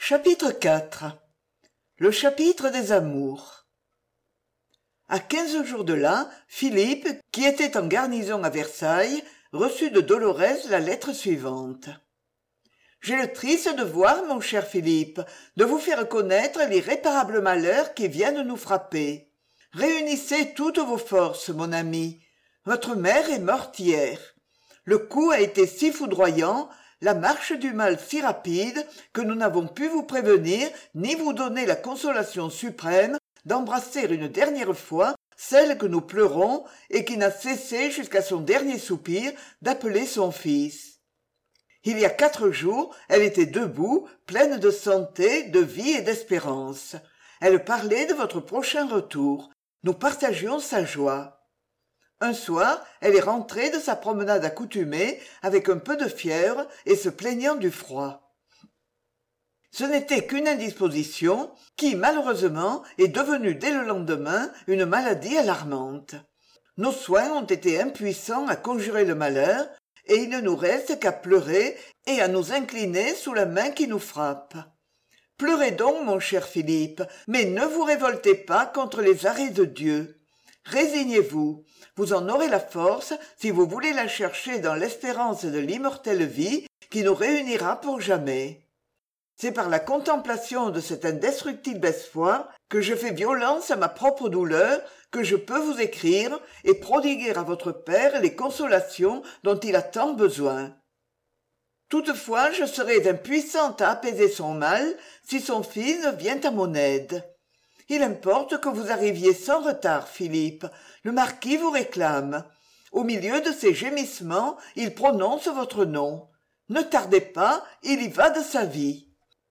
Chapitre 4. Le chapitre des amours. À 15 jours de là, Philippe, qui était en garnison à Versailles, reçut de Dolorès la lettre suivante. J'ai le triste devoir, mon cher Philippe, de vous faire connaître l'irréparable malheur qui vient de nous frapper. Réunissez toutes vos forces, mon ami. Votre mère est morte hier. Le coup a été si foudroyant, la marche du mal si rapide, que nous n'avons pu vous prévenir ni vous donner la consolation suprême d'embrasser une dernière fois celle que nous pleurons et qui n'a cessé jusqu'à son dernier soupir d'appeler son fils. Il y a 4 jours, elle était debout, pleine de santé, de vie et d'espérance. Elle parlait de votre prochain retour. Nous partagions sa joie. Un soir, elle est rentrée de sa promenade accoutumée avec un peu de fièvre et se plaignant du froid. Ce n'était qu'une indisposition qui, malheureusement, est devenue dès le lendemain une maladie alarmante. Nos soins ont été impuissants à conjurer le malheur, et il ne nous reste qu'à pleurer et à nous incliner sous la main qui nous frappe. Pleurez donc, mon cher Philippe, mais ne vous révoltez pas contre les arrêts de Dieu. Résignez-vous, vous en aurez la force si vous voulez la chercher dans l'espérance de l'immortelle vie qui nous réunira pour jamais. C'est par la contemplation de cet indestructible espoir que je fais violence à ma propre douleur, que je peux vous écrire et prodiguer à votre père les consolations dont il a tant besoin. Toutefois, je serais impuissante à apaiser son mal si son fils ne vient à mon aide. Il importe que vous arriviez sans retard, Philippe. Le marquis vous réclame. Au milieu de ses gémissements, il prononce votre nom. Ne tardez pas, il y va de sa vie.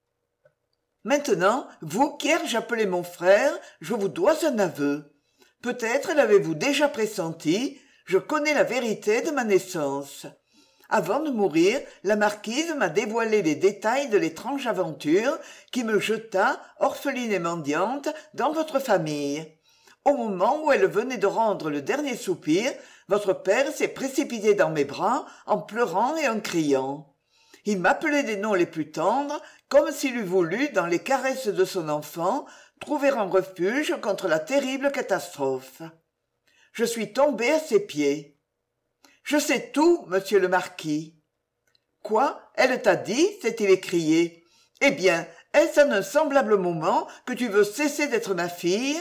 Maintenant, vous qu'hier j'appelais mon frère, je vous dois un aveu. Peut-être l'avez-vous déjà pressenti, je connais la vérité de ma naissance. Avant de mourir, la marquise m'a dévoilé les détails de l'étrange aventure qui me jeta, orpheline et mendiante, dans votre famille. Au moment où elle venait de rendre le dernier soupir, votre père s'est précipité dans mes bras en pleurant et en criant. Il m'appelait des noms les plus tendres, comme s'il eût voulu, dans les caresses de son enfant, trouver un refuge contre la terrible catastrophe. Je suis tombée à ses pieds. Je sais tout, monsieur le marquis. Quoi, elle t'a dit, s'est-il écrié. Eh bien, est-ce en un semblable moment que tu veux cesser d'être ma fille?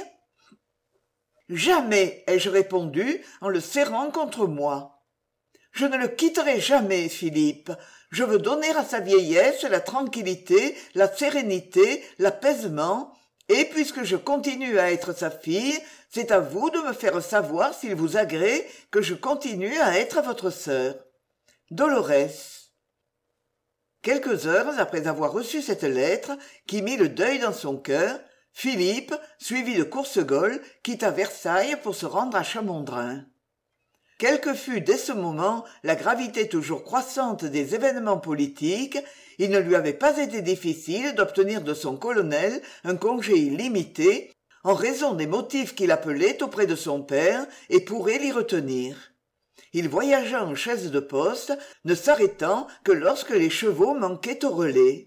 Jamais, ai-je répondu en le serrant contre moi. Je ne le quitterai jamais, Philippe. Je veux donner à sa vieillesse la tranquillité, la sérénité, l'apaisement, et puisque je continue à être sa fille, c'est à vous de me faire savoir s'il vous agrée que je continue à être votre sœur. Dolorès. Quelques heures après avoir reçu cette lettre, qui mit le deuil dans son cœur, Philippe, suivi de Courcegole, quitta Versailles pour se rendre à Chamondrin. Quelle que fût dès ce moment la gravité toujours croissante des événements politiques, il ne lui avait pas été difficile d'obtenir de son colonel un congé illimité, en raison des motifs qu'il appelait auprès de son père et pourrait l'y retenir. Il voyagea en chaise de poste, ne s'arrêtant que lorsque les chevaux manquaient au relais.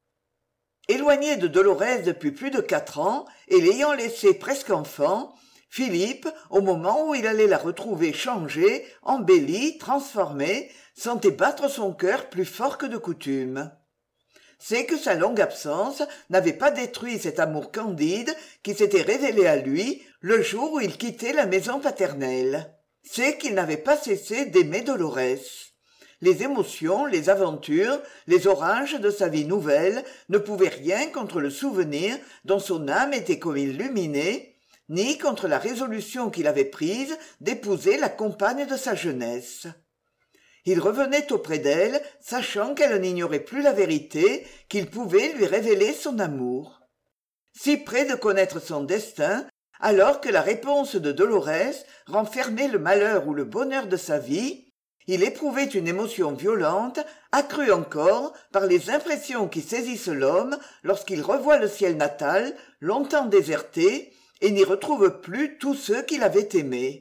Éloigné de Dolorès depuis plus de 4 ans, et l'ayant laissée presque enfant, Philippe, au moment où il allait la retrouver changée, embellie, transformée, sentait battre son cœur plus fort que de coutume. C'est que sa longue absence n'avait pas détruit cet amour candide qui s'était révélé à lui le jour où il quittait la maison paternelle. C'est qu'il n'avait pas cessé d'aimer Dolorès. Les émotions, les aventures, les orages de sa vie nouvelle ne pouvaient rien contre le souvenir dont son âme était comme illuminée, ni contre la résolution qu'il avait prise d'épouser la compagne de sa jeunesse. Il revenait auprès d'elle, sachant qu'elle n'ignorait plus la vérité, qu'il pouvait lui révéler son amour. Si près de connaître son destin, alors que la réponse de Dolorès renfermait le malheur ou le bonheur de sa vie, il éprouvait une émotion violente, accrue encore par les impressions qui saisissent l'homme lorsqu'il revoit le ciel natal, longtemps déserté, et n'y retrouve plus tous ceux qu'il avait aimés.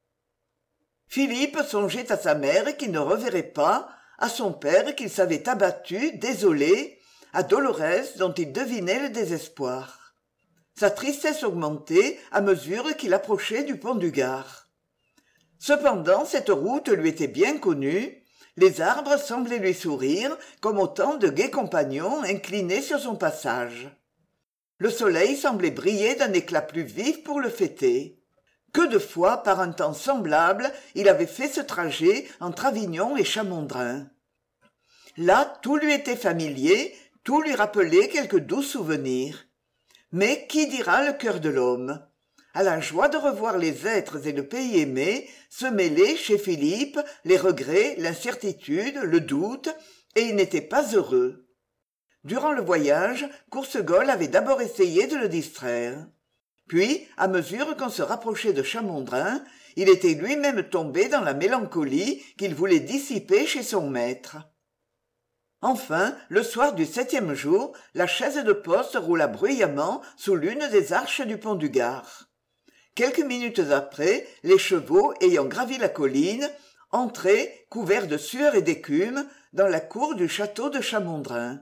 Philippe songeait à sa mère qu'il ne reverrait pas, à son père qu'il savait abattu, désolé, à Dolorès dont il devinait le désespoir. Sa tristesse augmentait à mesure qu'il approchait du pont du Gard. Cependant cette route lui était bien connue, les arbres semblaient lui sourire comme autant de gais compagnons inclinés sur son passage. Le soleil semblait briller d'un éclat plus vif pour le fêter. Que de fois, par un temps semblable, il avait fait ce trajet entre Avignon et Chamondrin. Là, tout lui était familier, tout lui rappelait quelques doux souvenirs. Mais qui dira le cœur de l'homme? À la joie de revoir les êtres et le pays aimé se mêlaient chez Philippe les regrets, l'incertitude, le doute, et il n'était pas heureux. Durant le voyage, Courcegol avait d'abord essayé de le distraire. Puis, à mesure qu'on se rapprochait de Chamondrin, il était lui-même tombé dans la mélancolie qu'il voulait dissiper chez son maître. Enfin, le soir du 7e jour, la chaise de poste roula bruyamment sous l'une des arches du pont du Gard. Quelques minutes après, les chevaux, ayant gravi la colline, entraient, couverts de sueur et d'écume, dans la cour du château de Chamondrin.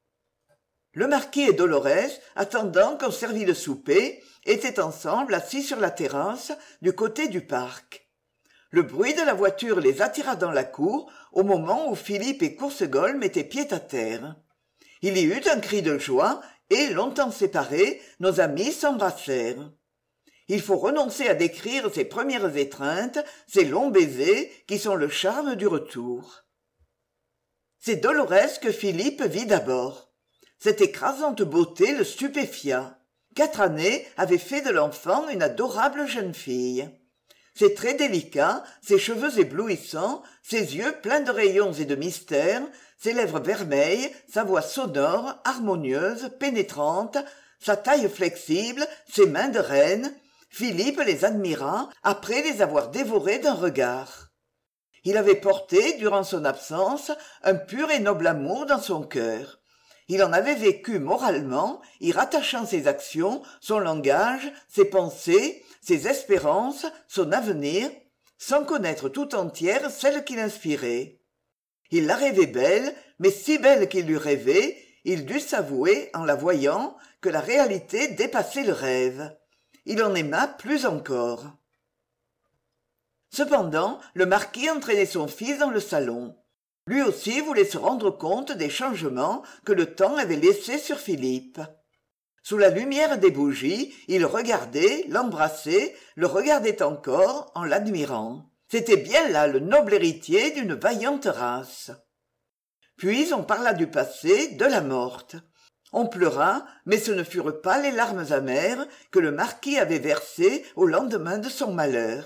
Le marquis et Dolorès, attendant qu'on servît le souper, étaient ensemble assis sur la terrasse du côté du parc. Le bruit de la voiture les attira dans la cour au moment où Philippe et Courcegol mettaient pied à terre. Il y eut un cri de joie et, longtemps séparés, nos amis s'embrassèrent. Il faut renoncer à décrire ces premières étreintes, ces longs baisers qui sont le charme du retour. C'est Dolorès que Philippe vit d'abord. Cette écrasante beauté le stupéfia. 4 années avaient fait de l'enfant une adorable jeune fille. Ses traits délicats, ses cheveux éblouissants, ses yeux pleins de rayons et de mystères, ses lèvres vermeilles, sa voix sonore, harmonieuse, pénétrante, sa taille flexible, ses mains de reine, Philippe les admira après les avoir dévorés d'un regard. Il avait porté, durant son absence, un pur et noble amour dans son cœur. Il en avait vécu moralement, y rattachant ses actions, son langage, ses pensées, ses espérances, son avenir, sans connaître tout entière celle qu'il inspirait. Il la rêvait belle, mais si belle qu'il l'eût rêvée, il dut s'avouer, en la voyant, que la réalité dépassait le rêve. Il en aima plus encore. Cependant, le marquis entraînait son fils dans le salon. Lui aussi voulait se rendre compte des changements que le temps avait laissés sur Philippe. Sous la lumière des bougies, il regardait, l'embrassait, le regardait encore en l'admirant. C'était bien là le noble héritier d'une vaillante race. Puis on parla du passé, de la morte. On pleura, mais ce ne furent pas les larmes amères que le marquis avait versées au lendemain de son malheur.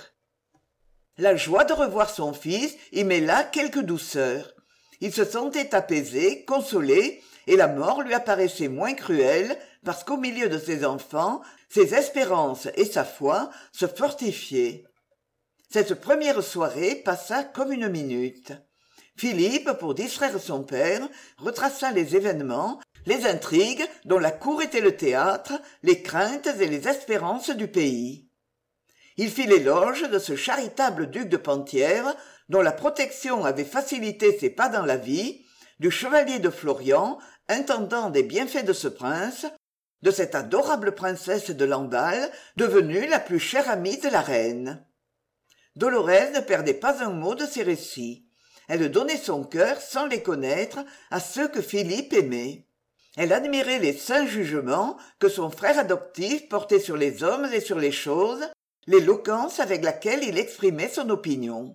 La joie de revoir son fils y mêla quelque douceur. Il se sentait apaisé, consolé, et la mort lui apparaissait moins cruelle parce qu'au milieu de ses enfants, ses espérances et sa foi se fortifiaient. Cette première soirée passa comme une minute. Philippe, pour distraire son père, retraça les événements, les intrigues dont la cour était le théâtre, les craintes et les espérances du pays. Il fit l'éloge de ce charitable duc de Penthièvre, dont la protection avait facilité ses pas dans la vie, du chevalier de Florian, intendant des bienfaits de ce prince, de cette adorable princesse de Lamballe, devenue la plus chère amie de la reine. Dolorès ne perdait pas un mot de ses récits. Elle donnait son cœur, sans les connaître, à ceux que Philippe aimait. Elle admirait les saints jugements que son frère adoptif portait sur les hommes et sur les choses, l'éloquence avec laquelle il exprimait son opinion.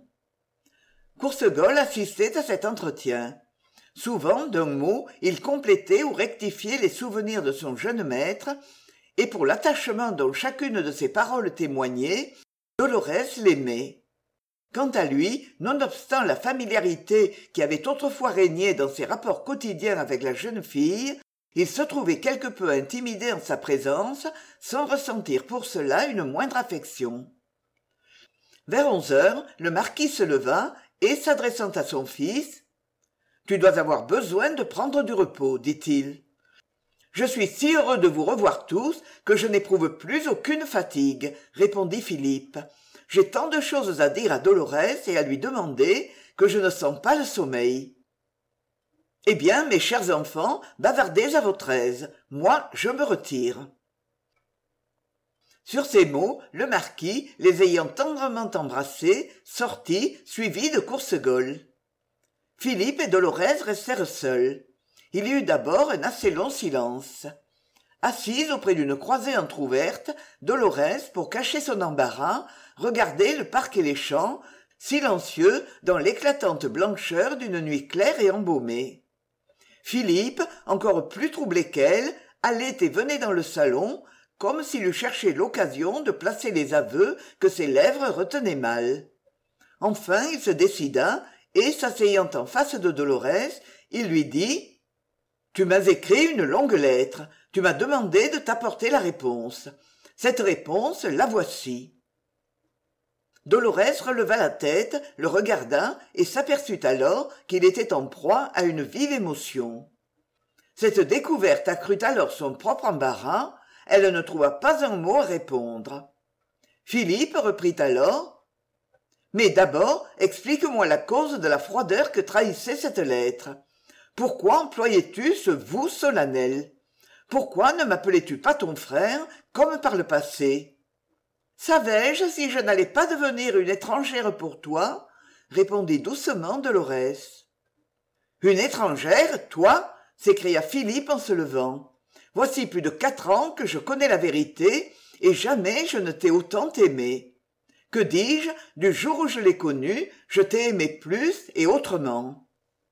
Courcegol assistait à cet entretien. Souvent, d'un mot, il complétait ou rectifiait les souvenirs de son jeune maître, et pour l'attachement dont chacune de ses paroles témoignait, Dolorès l'aimait. Quant à lui, nonobstant la familiarité qui avait autrefois régné dans ses rapports quotidiens avec la jeune fille, il se trouvait quelque peu intimidé en sa présence, sans ressentir pour cela une moindre affection. Vers 11 heures, le marquis se leva et, s'adressant à son fils, « Tu dois avoir besoin de prendre du repos, dit-il. Je suis si heureux de vous revoir tous que je n'éprouve plus aucune fatigue, répondit Philippe. J'ai tant de choses à dire à Dolorès et à lui demander que je ne sens pas le sommeil. Eh bien, mes chers enfants, bavardez à votre aise. Moi, je me retire. Sur ces mots, le marquis, les ayant tendrement embrassés, sortit, suivi de Courcegole. Philippe et Dolorès restèrent seuls. Il y eut d'abord un assez long silence. Assise auprès d'une croisée entr'ouverte, Dolorès, pour cacher son embarras, regardait le parc et les champs, silencieux dans l'éclatante blancheur d'une nuit claire et embaumée. Philippe, encore plus troublé qu'elle, allait et venait dans le salon, comme s'il eût cherché l'occasion de placer les aveux que ses lèvres retenaient mal. Enfin il se décida, et, s'asseyant en face de Dolorès, il lui dit « Tu m'as écrit une longue lettre, tu m'as demandé de t'apporter la réponse. Cette réponse, la voici. » Dolorès releva la tête, le regarda et s'aperçut alors qu'il était en proie à une vive émotion. Cette découverte accrut alors son propre embarras, elle ne trouva pas un mot à répondre. Philippe reprit alors « Mais d'abord, explique-moi la cause de la froideur que trahissait cette lettre. Pourquoi employais-tu ce « vous » solennel? Pourquoi ne m'appelais-tu pas ton frère, comme par le passé? Savais-je si je n'allais pas devenir une étrangère pour toi? Répondit doucement Dolorès. Une étrangère, toi? S'écria Philippe en se levant. Voici plus de 4 ans que je connais la vérité, et jamais je ne t'ai autant aimé. Que dis-je, du jour où je l'ai connue, je t'ai aimé plus et autrement.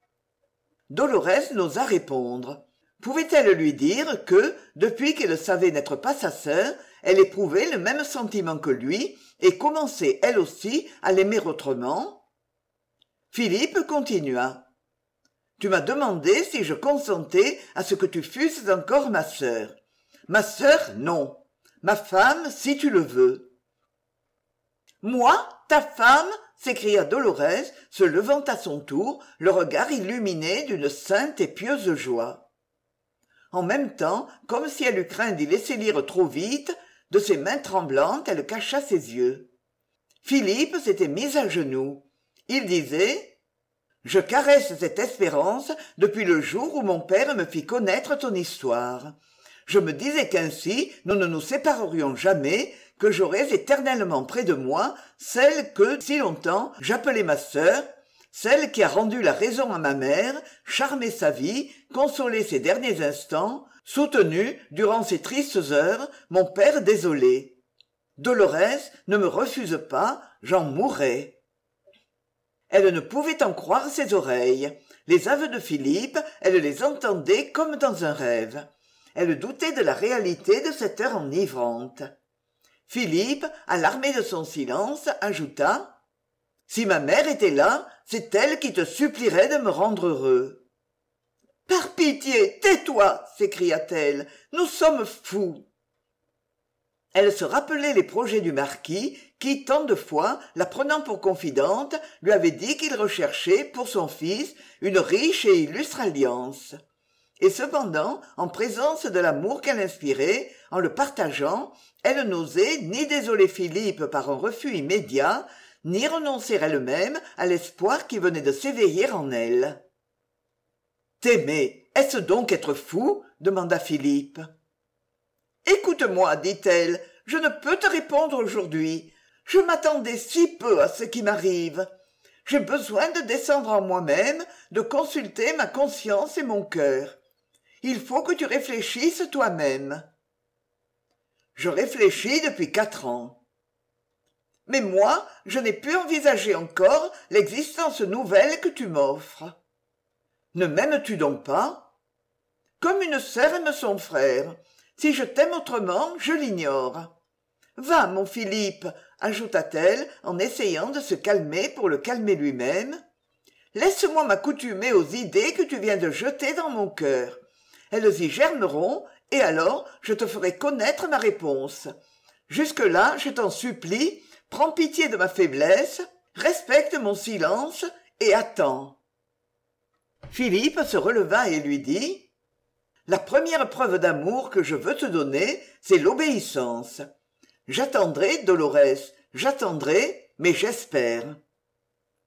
Dolorès n'osa répondre. Pouvait-elle lui dire que, depuis qu'elle savait n'être pas sa sœur, elle éprouvait le même sentiment que lui et commençait elle aussi à l'aimer autrement? Philippe continua. Tu m'as demandé si je consentais à ce que tu fusses encore ma sœur. Ma sœur, non. Ma femme, si tu le veux. Moi, ta femme? S'écria Dolorès, se levant à son tour, le regard illuminé d'une sainte et pieuse joie. En même temps, comme si elle eût craint d'y laisser lire trop vite, de ses mains tremblantes, elle cacha ses yeux. Philippe s'était mis à genoux. Il disait « Je caresse cette espérance depuis le jour où mon père me fit connaître ton histoire. Je me disais qu'ainsi nous ne nous séparerions jamais, que j'aurais éternellement près de moi celle que, si longtemps, j'appelais ma sœur, celle qui a rendu la raison à ma mère, charmé sa vie, consolé ses derniers instants, soutenu, durant ces tristes heures, mon père désolé. Dolorès, ne me refuse pas, j'en mourrais. » Elle ne pouvait en croire ses oreilles. Les aveux de Philippe, elle les entendait comme dans un rêve. Elle doutait de la réalité de cette heure enivrante. Philippe, alarmé de son silence, ajouta « Si ma mère était là, c'est elle qui te supplierait de me rendre heureux. »« Par pitié, tais-toi !» s'écria-t-elle. « Nous sommes fous !» Elle se rappelait les projets du marquis qui, tant de fois, la prenant pour confidente, lui avait dit qu'il recherchait, pour son fils, une riche et illustre alliance. Et cependant, en présence de l'amour qu'elle inspirait, en le partageant, elle n'osait ni désoler Philippe par un refus immédiat, ni renoncer elle-même à l'espoir qui venait de s'éveiller en elle. « T'aimer, est-ce donc être fou ?» demanda Philippe. « Écoute-moi, dit-elle, je ne peux te répondre aujourd'hui. Je m'attendais si peu à ce qui m'arrive. J'ai besoin de descendre en moi-même, de consulter ma conscience et mon cœur. Il faut que tu réfléchisses toi-même. » « Je réfléchis depuis 4 ans. » « Mais moi, je n'ai pu envisager encore l'existence nouvelle que tu m'offres. » « Ne m'aimes-tu donc pas ? » « Comme une sœur aime son frère. Si je t'aime autrement, je l'ignore. Va, mon Philippe, ajouta-t-elle en essayant de se calmer pour le calmer lui-même. Laisse-moi m'accoutumer aux idées que tu viens de jeter dans mon cœur. Elles y germeront, et alors je te ferai connaître ma réponse. Jusque-là, je t'en supplie, prends pitié de ma faiblesse, respecte mon silence et attends. Philippe se releva et lui dit « La première preuve d'amour que je veux te donner, c'est l'obéissance. J'attendrai, Dolorès, j'attendrai, mais j'espère. »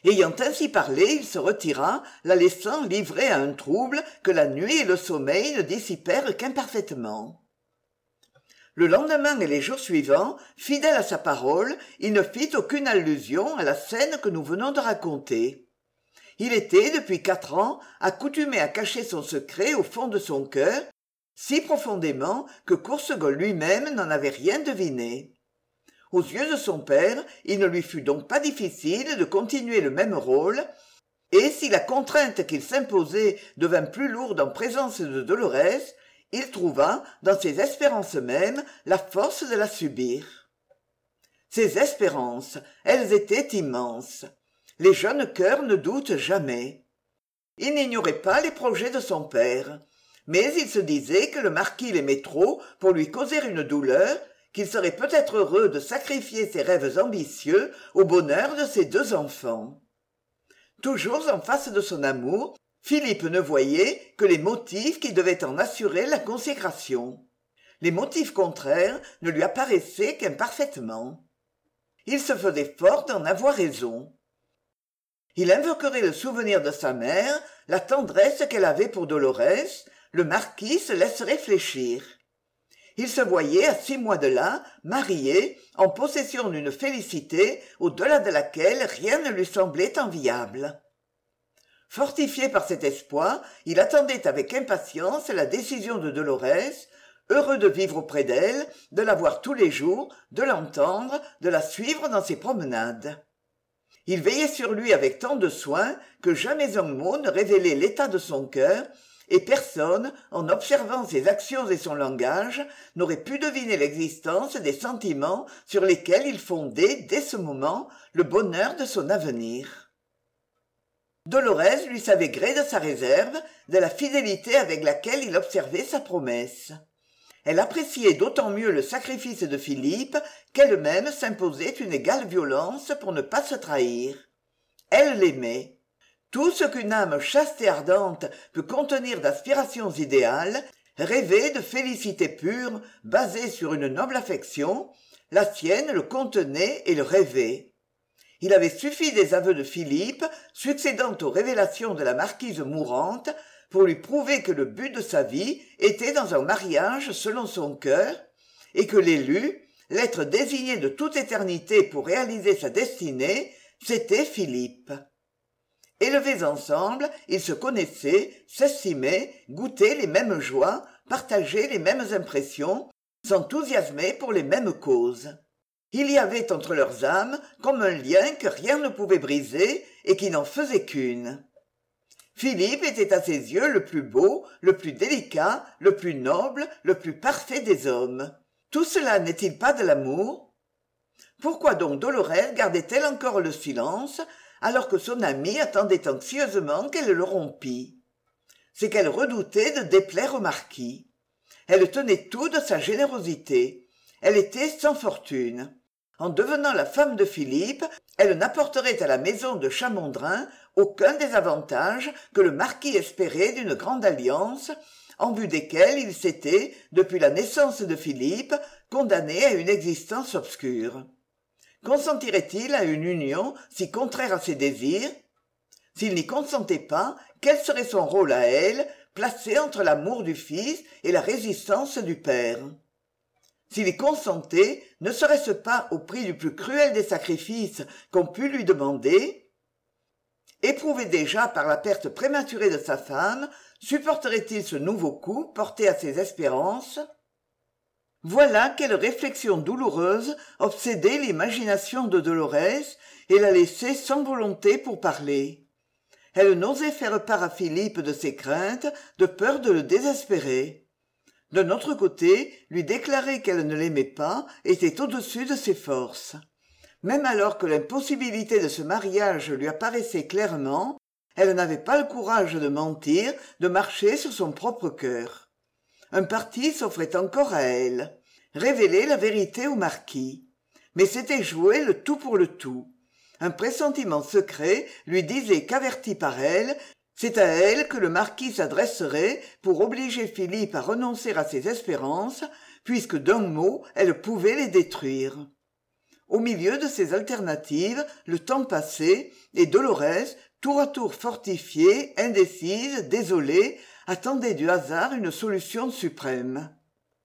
Ayant ainsi parlé, il se retira, la laissant livrée à un trouble que la nuit et le sommeil ne dissipèrent qu'imparfaitement. Le lendemain et les jours suivants, fidèle à sa parole, il ne fit aucune allusion à la scène que nous venons de raconter. Il était, depuis 4 ans, accoutumé à cacher son secret au fond de son cœur, si profondément que Courcegol lui-même n'en avait rien deviné. Aux yeux de son père, il ne lui fut donc pas difficile de continuer le même rôle, et si la contrainte qu'il s'imposait devint plus lourde en présence de Dolorès, il trouva, dans ses espérances mêmes, la force de la subir. Ces espérances, elles étaient immenses. Les jeunes cœurs ne doutent jamais. Il n'ignorait pas les projets de son père, mais il se disait que le marquis l'aimait trop pour lui causer une douleur, qu'il serait peut-être heureux de sacrifier ses rêves ambitieux au bonheur de ses 2 enfants. Toujours en face de son amour, Philippe ne voyait que les motifs qui devaient en assurer la consécration. Les motifs contraires ne lui apparaissaient qu'imparfaitement. Il se faisait fort d'en avoir raison. Il invoquerait le souvenir de sa mère, la tendresse qu'elle avait pour Dolorès, le marquis se laisserait fléchir. Il se voyait, à 6 mois de là, marié, en possession d'une félicité au-delà de laquelle rien ne lui semblait enviable. Fortifié par cet espoir, il attendait avec impatience la décision de Dolorès, heureux de vivre auprès d'elle, de la voir tous les jours, de l'entendre, de la suivre dans ses promenades. Il veillait sur lui avec tant de soin que jamais un mot ne révélait l'état de son cœur, et personne, en observant ses actions et son langage, n'aurait pu deviner l'existence des sentiments sur lesquels il fondait, dès ce moment, le bonheur de son avenir. Dolorès lui savait gré de sa réserve, de la fidélité avec laquelle il observait sa promesse. Elle appréciait d'autant mieux le sacrifice de Philippe qu'elle-même s'imposait une égale violence pour ne pas se trahir. Elle l'aimait. Tout ce qu'une âme chaste et ardente peut contenir d'aspirations idéales, rêver de félicité pure, basée sur une noble affection, la sienne le contenait et le rêvait. Il avait suffi des aveux de Philippe, succédant aux révélations de la marquise mourante, pour lui prouver que le but de sa vie était dans un mariage selon son cœur, et que l'élu, l'être désigné de toute éternité pour réaliser sa destinée, c'était Philippe. Élevés ensemble, ils se connaissaient, s'estimaient, goûtaient les mêmes joies, partageaient les mêmes impressions, s'enthousiasmaient pour les mêmes causes. Il y avait entre leurs âmes comme un lien que rien ne pouvait briser et qui n'en faisait qu'une. Philippe était à ses yeux le plus beau, le plus délicat, le plus noble, le plus parfait des hommes. Tout cela n'est-il pas de l'amour ? Pourquoi donc Dolorès gardait-elle encore le silence, alors que son amie attendait anxieusement qu'elle le rompît ? C'est qu'elle redoutait de déplaire au marquis. Elle tenait tout de sa générosité. Elle était sans fortune. En devenant la femme de Philippe, elle n'apporterait à la maison de Chamondrin aucun des avantages que le marquis espérait d'une grande alliance, en vue desquels il s'était, depuis la naissance de Philippe, condamné à une existence obscure. Consentirait-il à une union si contraire à ses désirs ? S'il n'y consentait pas, quel serait son rôle à elle, placé entre l'amour du fils et la résistance du père ? S'il y consentait, ne serait-ce pas au prix du plus cruel des sacrifices qu'on pût lui demander ? Éprouvé déjà par la perte prématurée de sa femme, supporterait-il ce nouveau coup porté à ses espérances ? Voilà quelle réflexion douloureuse obsédait l'imagination de Dolorès et la laissait sans volonté pour parler. Elle n'osait faire part à Philippe de ses craintes, de peur de le désespérer. D'un autre côté, lui déclarer qu'elle ne l'aimait pas était au-dessus de ses forces. Même alors que l'impossibilité de ce mariage lui apparaissait clairement, elle n'avait pas le courage de mentir, de marcher sur son propre cœur. Un parti s'offrait encore à elle, révéler la vérité au marquis. Mais c'était jouer le tout pour le tout. Un pressentiment secret lui disait qu'averti par elle, c'est à elle que le marquis s'adresserait pour obliger Philippe à renoncer à ses espérances, puisque d'un mot elle pouvait les détruire. Au milieu de ces alternatives, le temps passait, et Dolorès, tour à tour fortifiée, indécise, désolée, attendait du hasard une solution suprême.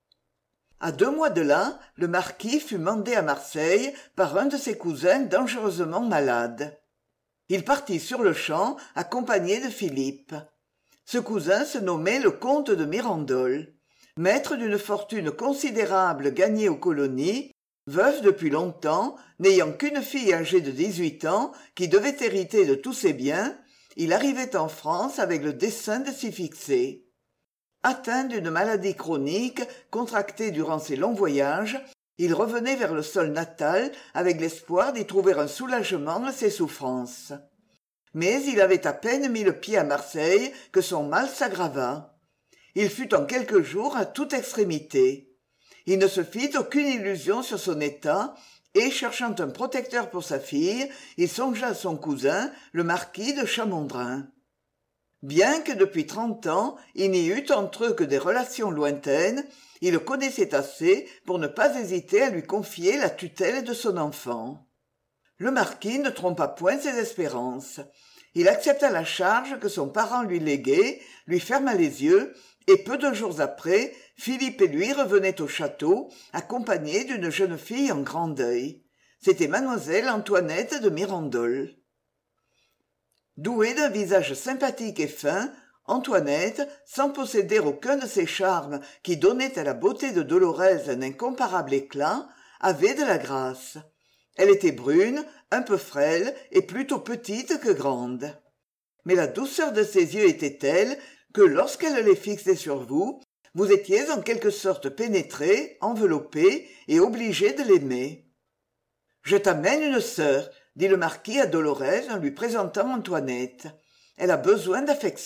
À 2 mois de là, le marquis fut mandé à Marseille par un de ses cousins dangereusement malade. Il partit sur-le-champ, accompagné de Philippe. Ce cousin se nommait le comte de Mirandol. Maître d'une fortune considérable gagnée aux colonies, veuf depuis longtemps, n'ayant qu'une fille âgée de 18 ans qui devait hériter de tous ses biens, il arrivait en France avec le dessein de s'y fixer. Atteint d'une maladie chronique contractée durant ses longs voyages, il revenait vers le sol natal avec l'espoir d'y trouver un soulagement à ses souffrances. Mais il avait à peine mis le pied à Marseille que son mal s'aggrava. Il fut en quelques jours à toute extrémité. Il ne se fit aucune illusion sur son état, et, cherchant un protecteur pour sa fille, il songea à son cousin, le marquis de Chamondrin. Bien que depuis 30 ans, il n'y eût entre eux que des relations lointaines, il le connaissait assez pour ne pas hésiter à lui confier la tutelle de son enfant. Le marquis ne trompa point ses espérances. Il accepta la charge que son parent lui léguait, lui ferma les yeux, et peu de jours après, Philippe et lui revenaient au château, accompagnés d'une jeune fille en grand deuil. C'était mademoiselle Antoinette de Mirandol. Douée d'un visage sympathique et fin, Antoinette, sans posséder aucun de ces charmes qui donnaient à la beauté de Dolorès un incomparable éclat, avait de la grâce. Elle était brune, un peu frêle et plutôt petite que grande. Mais la douceur de ses yeux était telle que lorsqu'elle les fixait sur vous, vous étiez en quelque sorte pénétré, enveloppé et obligé de l'aimer. « Je t'amène une sœur, » dit le marquis à Dolorès en lui présentant Antoinette. « Elle a besoin d'affection. »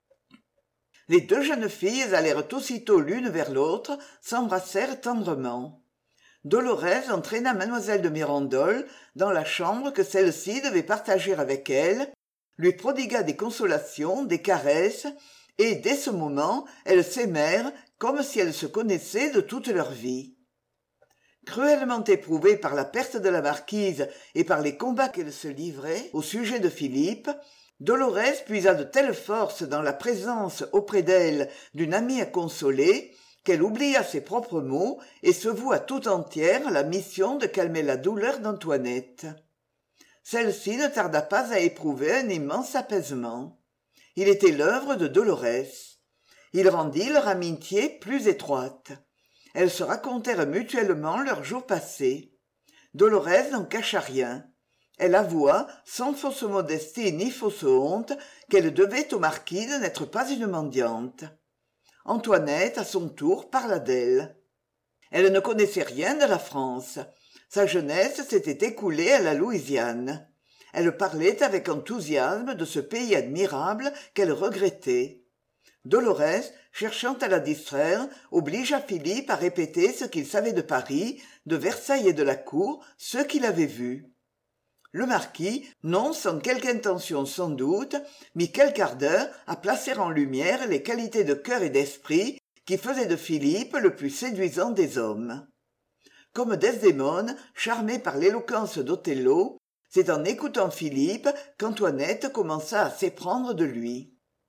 Les 2 jeunes filles allèrent aussitôt l'une vers l'autre, s'embrassèrent tendrement. Dolorès entraîna mademoiselle de Mirandol dans la chambre que celle-ci devait partager avec elle, lui prodigua des consolations, des caresses, et dès ce moment elles s'aimèrent comme si elles se connaissaient de toute leur vie. Cruellement éprouvée par la perte de la marquise et par les combats qu'elle se livrait au sujet de Philippe, Dolorès puisa de telles forces dans la présence auprès d'elle d'une amie à consoler qu'elle oublia ses propres maux et se voua tout entière à la mission de calmer la douleur d'Antoinette. Celle-ci ne tarda pas à éprouver un immense apaisement. Il était l'œuvre de Dolorès. Il rendit leur amitié plus étroite. Elles se racontèrent mutuellement leurs jours passés. Dolorès n'en cacha rien. Elle avoua, sans fausse modestie ni fausse honte, qu'elle devait au marquis de n'être pas une mendiante. Antoinette, à son tour, parla d'elle. Elle ne connaissait rien de la France. Sa jeunesse s'était écoulée à la Louisiane. Elle parlait avec enthousiasme de ce pays admirable qu'elle regrettait. Dolorès, cherchant à la distraire, obligea Philippe à répéter ce qu'il savait de Paris, de Versailles et de la cour, ce qu'il avait vu. Le marquis, non sans quelque intention sans doute, mit quelque ardeur à placer en lumière les qualités de cœur et d'esprit qui faisaient de Philippe le plus séduisant des hommes. Comme Desdémone, charmée par l'éloquence d'Othello, c'est en écoutant Philippe qu'Antoinette commença à s'éprendre de lui.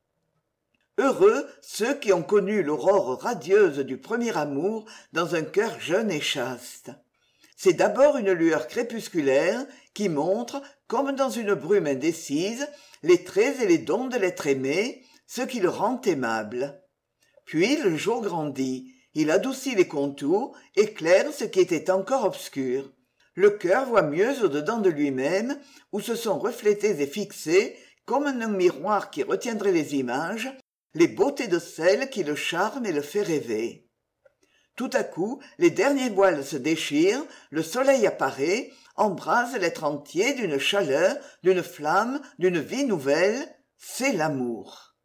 Heureux ceux qui ont connu l'aurore radieuse du premier amour dans un cœur jeune et chaste. C'est d'abord une lueur crépusculaire qui montre, comme dans une brume indécise, les traits et les dons de l'être aimé, ce qui le rend aimable. Puis le jour grandit, il adoucit les contours, éclaire ce qui était encore obscur. Le cœur voit mieux au-dedans de lui-même, où se sont reflétées et fixées, comme un miroir qui retiendrait les images, les beautés de celle qui le charme et le fait rêver. Tout à coup, les derniers voiles se déchirent, le soleil apparaît, embrase l'être entier d'une chaleur, d'une flamme, d'une vie nouvelle, c'est l'amour.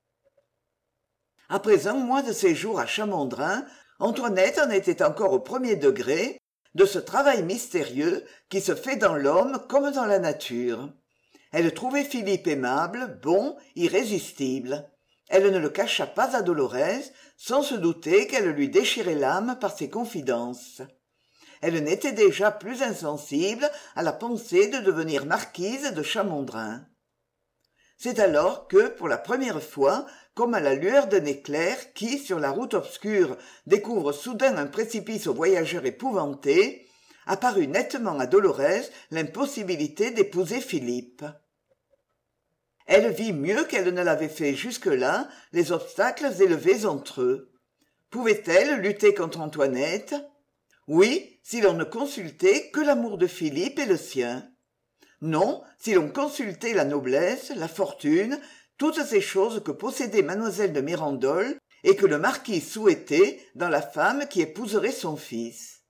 Après 1 mois de séjour à Chamondrin, Antoinette en était encore au 1er degré, de ce travail mystérieux qui se fait dans l'homme comme dans la nature. Elle trouvait Philippe aimable, bon, irrésistible. Elle ne le cacha pas à Dolorès, sans se douter qu'elle lui déchirait l'âme par ses confidences. Elle n'était déjà plus insensible à la pensée de devenir marquise de Chamondrin. C'est alors que, pour la première fois, comme à la lueur d'un éclair qui, sur la route obscure, découvre soudain un précipice aux voyageurs épouvantés, apparut nettement à Dolorès l'impossibilité d'épouser Philippe. Elle vit mieux qu'elle ne l'avait fait jusque-là les obstacles élevés entre eux. Pouvait-elle lutter contre Antoinette? Oui, si l'on ne consultait que l'amour de Philippe et le sien. Non, si l'on consultait la noblesse, la fortune, toutes ces choses que possédait mademoiselle de Mirandol et que le marquis souhaitait dans la femme qui épouserait son fils.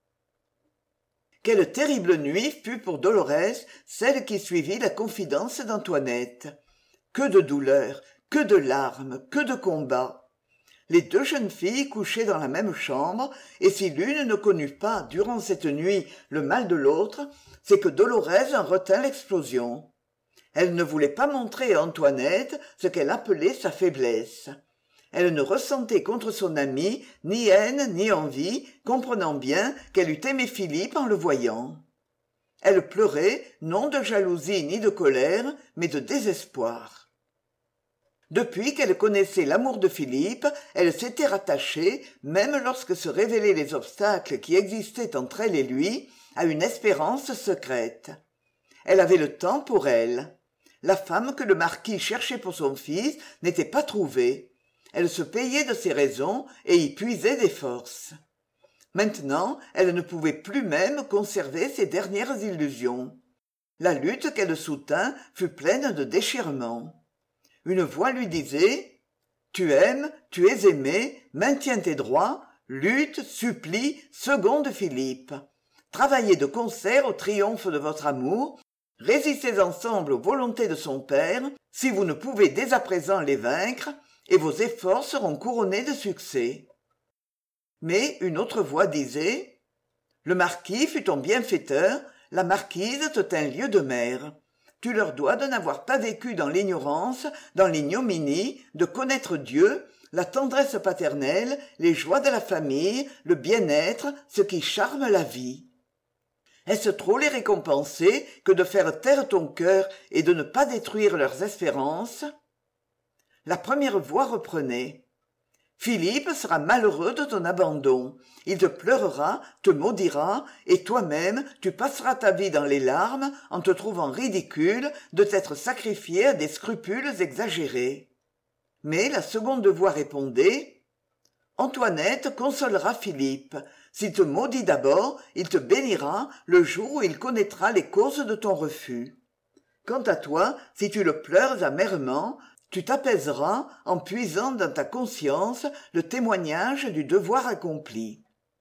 Quelle terrible nuit fut pour Dolorès celle qui suivit la confidence d'Antoinette. Que de douleurs, que de larmes, que de combats. Les deux jeunes filles couchaient dans la même chambre, et si l'une ne connut pas, durant cette nuit, le mal de l'autre, c'est que Dolorès en retint l'explosion. Elle ne voulait pas montrer à Antoinette ce qu'elle appelait sa faiblesse. Elle ne ressentait contre son amie ni haine ni envie, comprenant bien qu'elle eût aimé Philippe en le voyant. Elle pleurait, non de jalousie ni de colère, mais de désespoir. Depuis qu'elle connaissait l'amour de Philippe, elle s'était rattachée, même lorsque se révélaient les obstacles qui existaient entre elle et lui, à une espérance secrète. Elle avait le temps pour elle. La femme que le marquis cherchait pour son fils n'était pas trouvée. Elle se payait de ses raisons et y puisait des forces. Maintenant, elle ne pouvait plus même conserver ses dernières illusions. La lutte qu'elle soutint fut pleine de déchirements. Une voix lui disait « Tu aimes, tu es aimé, maintiens tes droits, lutte, supplie, seconde Philippe. Travaillez de concert au triomphe de votre amour, résistez ensemble aux volontés de son père, si vous ne pouvez dès à présent les vaincre, et vos efforts seront couronnés de succès. » Mais une autre voix disait « Le marquis fut ton bienfaiteur, la marquise te tint lieu de mère. Tu leur dois de n'avoir pas vécu dans l'ignorance, dans l'ignominie, de connaître Dieu, la tendresse paternelle, les joies de la famille, le bien-être, ce qui charme la vie. Est-ce trop les récompenser que de faire taire ton cœur et de ne pas détruire leurs espérances ?» La première voix reprenait. Philippe sera malheureux de ton abandon. Il te pleurera, te maudira, et toi-même, tu passeras ta vie dans les larmes en te trouvant ridicule de t'être sacrifié à des scrupules exagérés. Mais la seconde voix répondait « Antoinette consolera Philippe. S'il te maudit d'abord, il te bénira le jour où il connaîtra les causes de ton refus. Quant à toi, si tu le pleures amèrement, tu t'apaiseras en puisant dans ta conscience le témoignage du devoir accompli. »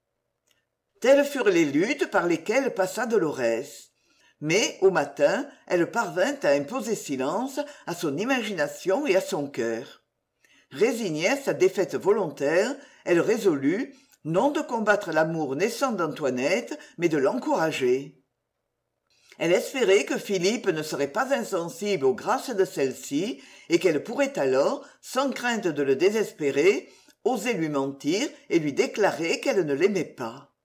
Telles furent les luttes par lesquelles passa Dolorès. Mais, au matin, elle parvint à imposer silence à son imagination et à son cœur. Résignée à sa défaite volontaire, elle résolut, non de combattre l'amour naissant d'Antoinette, mais de l'encourager. Elle espérait que Philippe ne serait pas insensible aux grâces de celle-ci et qu'elle pourrait alors, sans crainte de le désespérer, oser lui mentir et lui déclarer qu'elle ne l'aimait pas.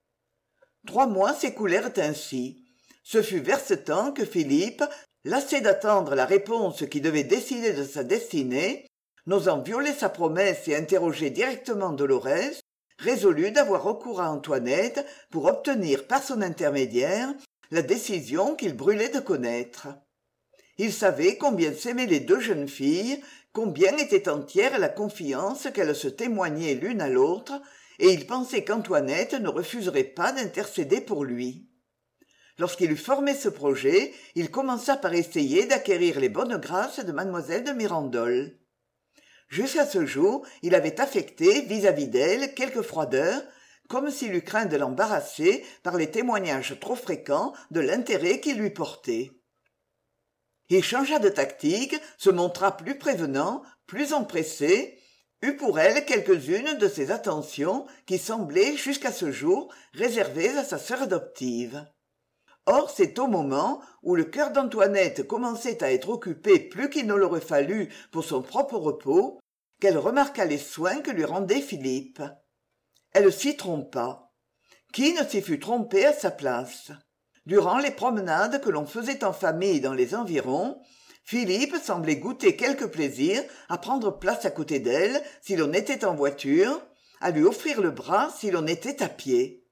3 mois s'écoulèrent ainsi. Ce fut vers ce temps que Philippe, lassé d'attendre la réponse qui devait décider de sa destinée, n'osant violer sa promesse et interroger directement Dolorès, résolut d'avoir recours à Antoinette pour obtenir par son intermédiaire la décision qu'il brûlait de connaître. Il savait combien s'aimaient les deux jeunes filles, combien était entière la confiance qu'elles se témoignaient l'une à l'autre, et il pensait qu'Antoinette ne refuserait pas d'intercéder pour lui. Lorsqu'il eut formé ce projet, il commença par essayer d'acquérir les bonnes grâces de mademoiselle de Mirandol. Jusqu'à ce jour, il avait affecté vis-à-vis d'elle quelque froideur, comme s'il eût craint de l'embarrasser par les témoignages trop fréquents de l'intérêt qu'il lui portait. Il changea de tactique, se montra plus prévenant, plus empressé, eut pour elle quelques-unes de ces attentions qui semblaient jusqu'à ce jour réservées à sa sœur adoptive. Or c'est au moment où le cœur d'Antoinette commençait à être occupé plus qu'il ne l'aurait fallu pour son propre repos, qu'elle remarqua les soins que lui rendait Philippe. Elle s'y trompa. Qui ne s'y fût trompé à sa place? Durant les promenades que l'on faisait en famille dans les environs, Philippe semblait goûter quelque plaisir à prendre place à côté d'elle si l'on était en voiture, à lui offrir le bras si l'on était à pied.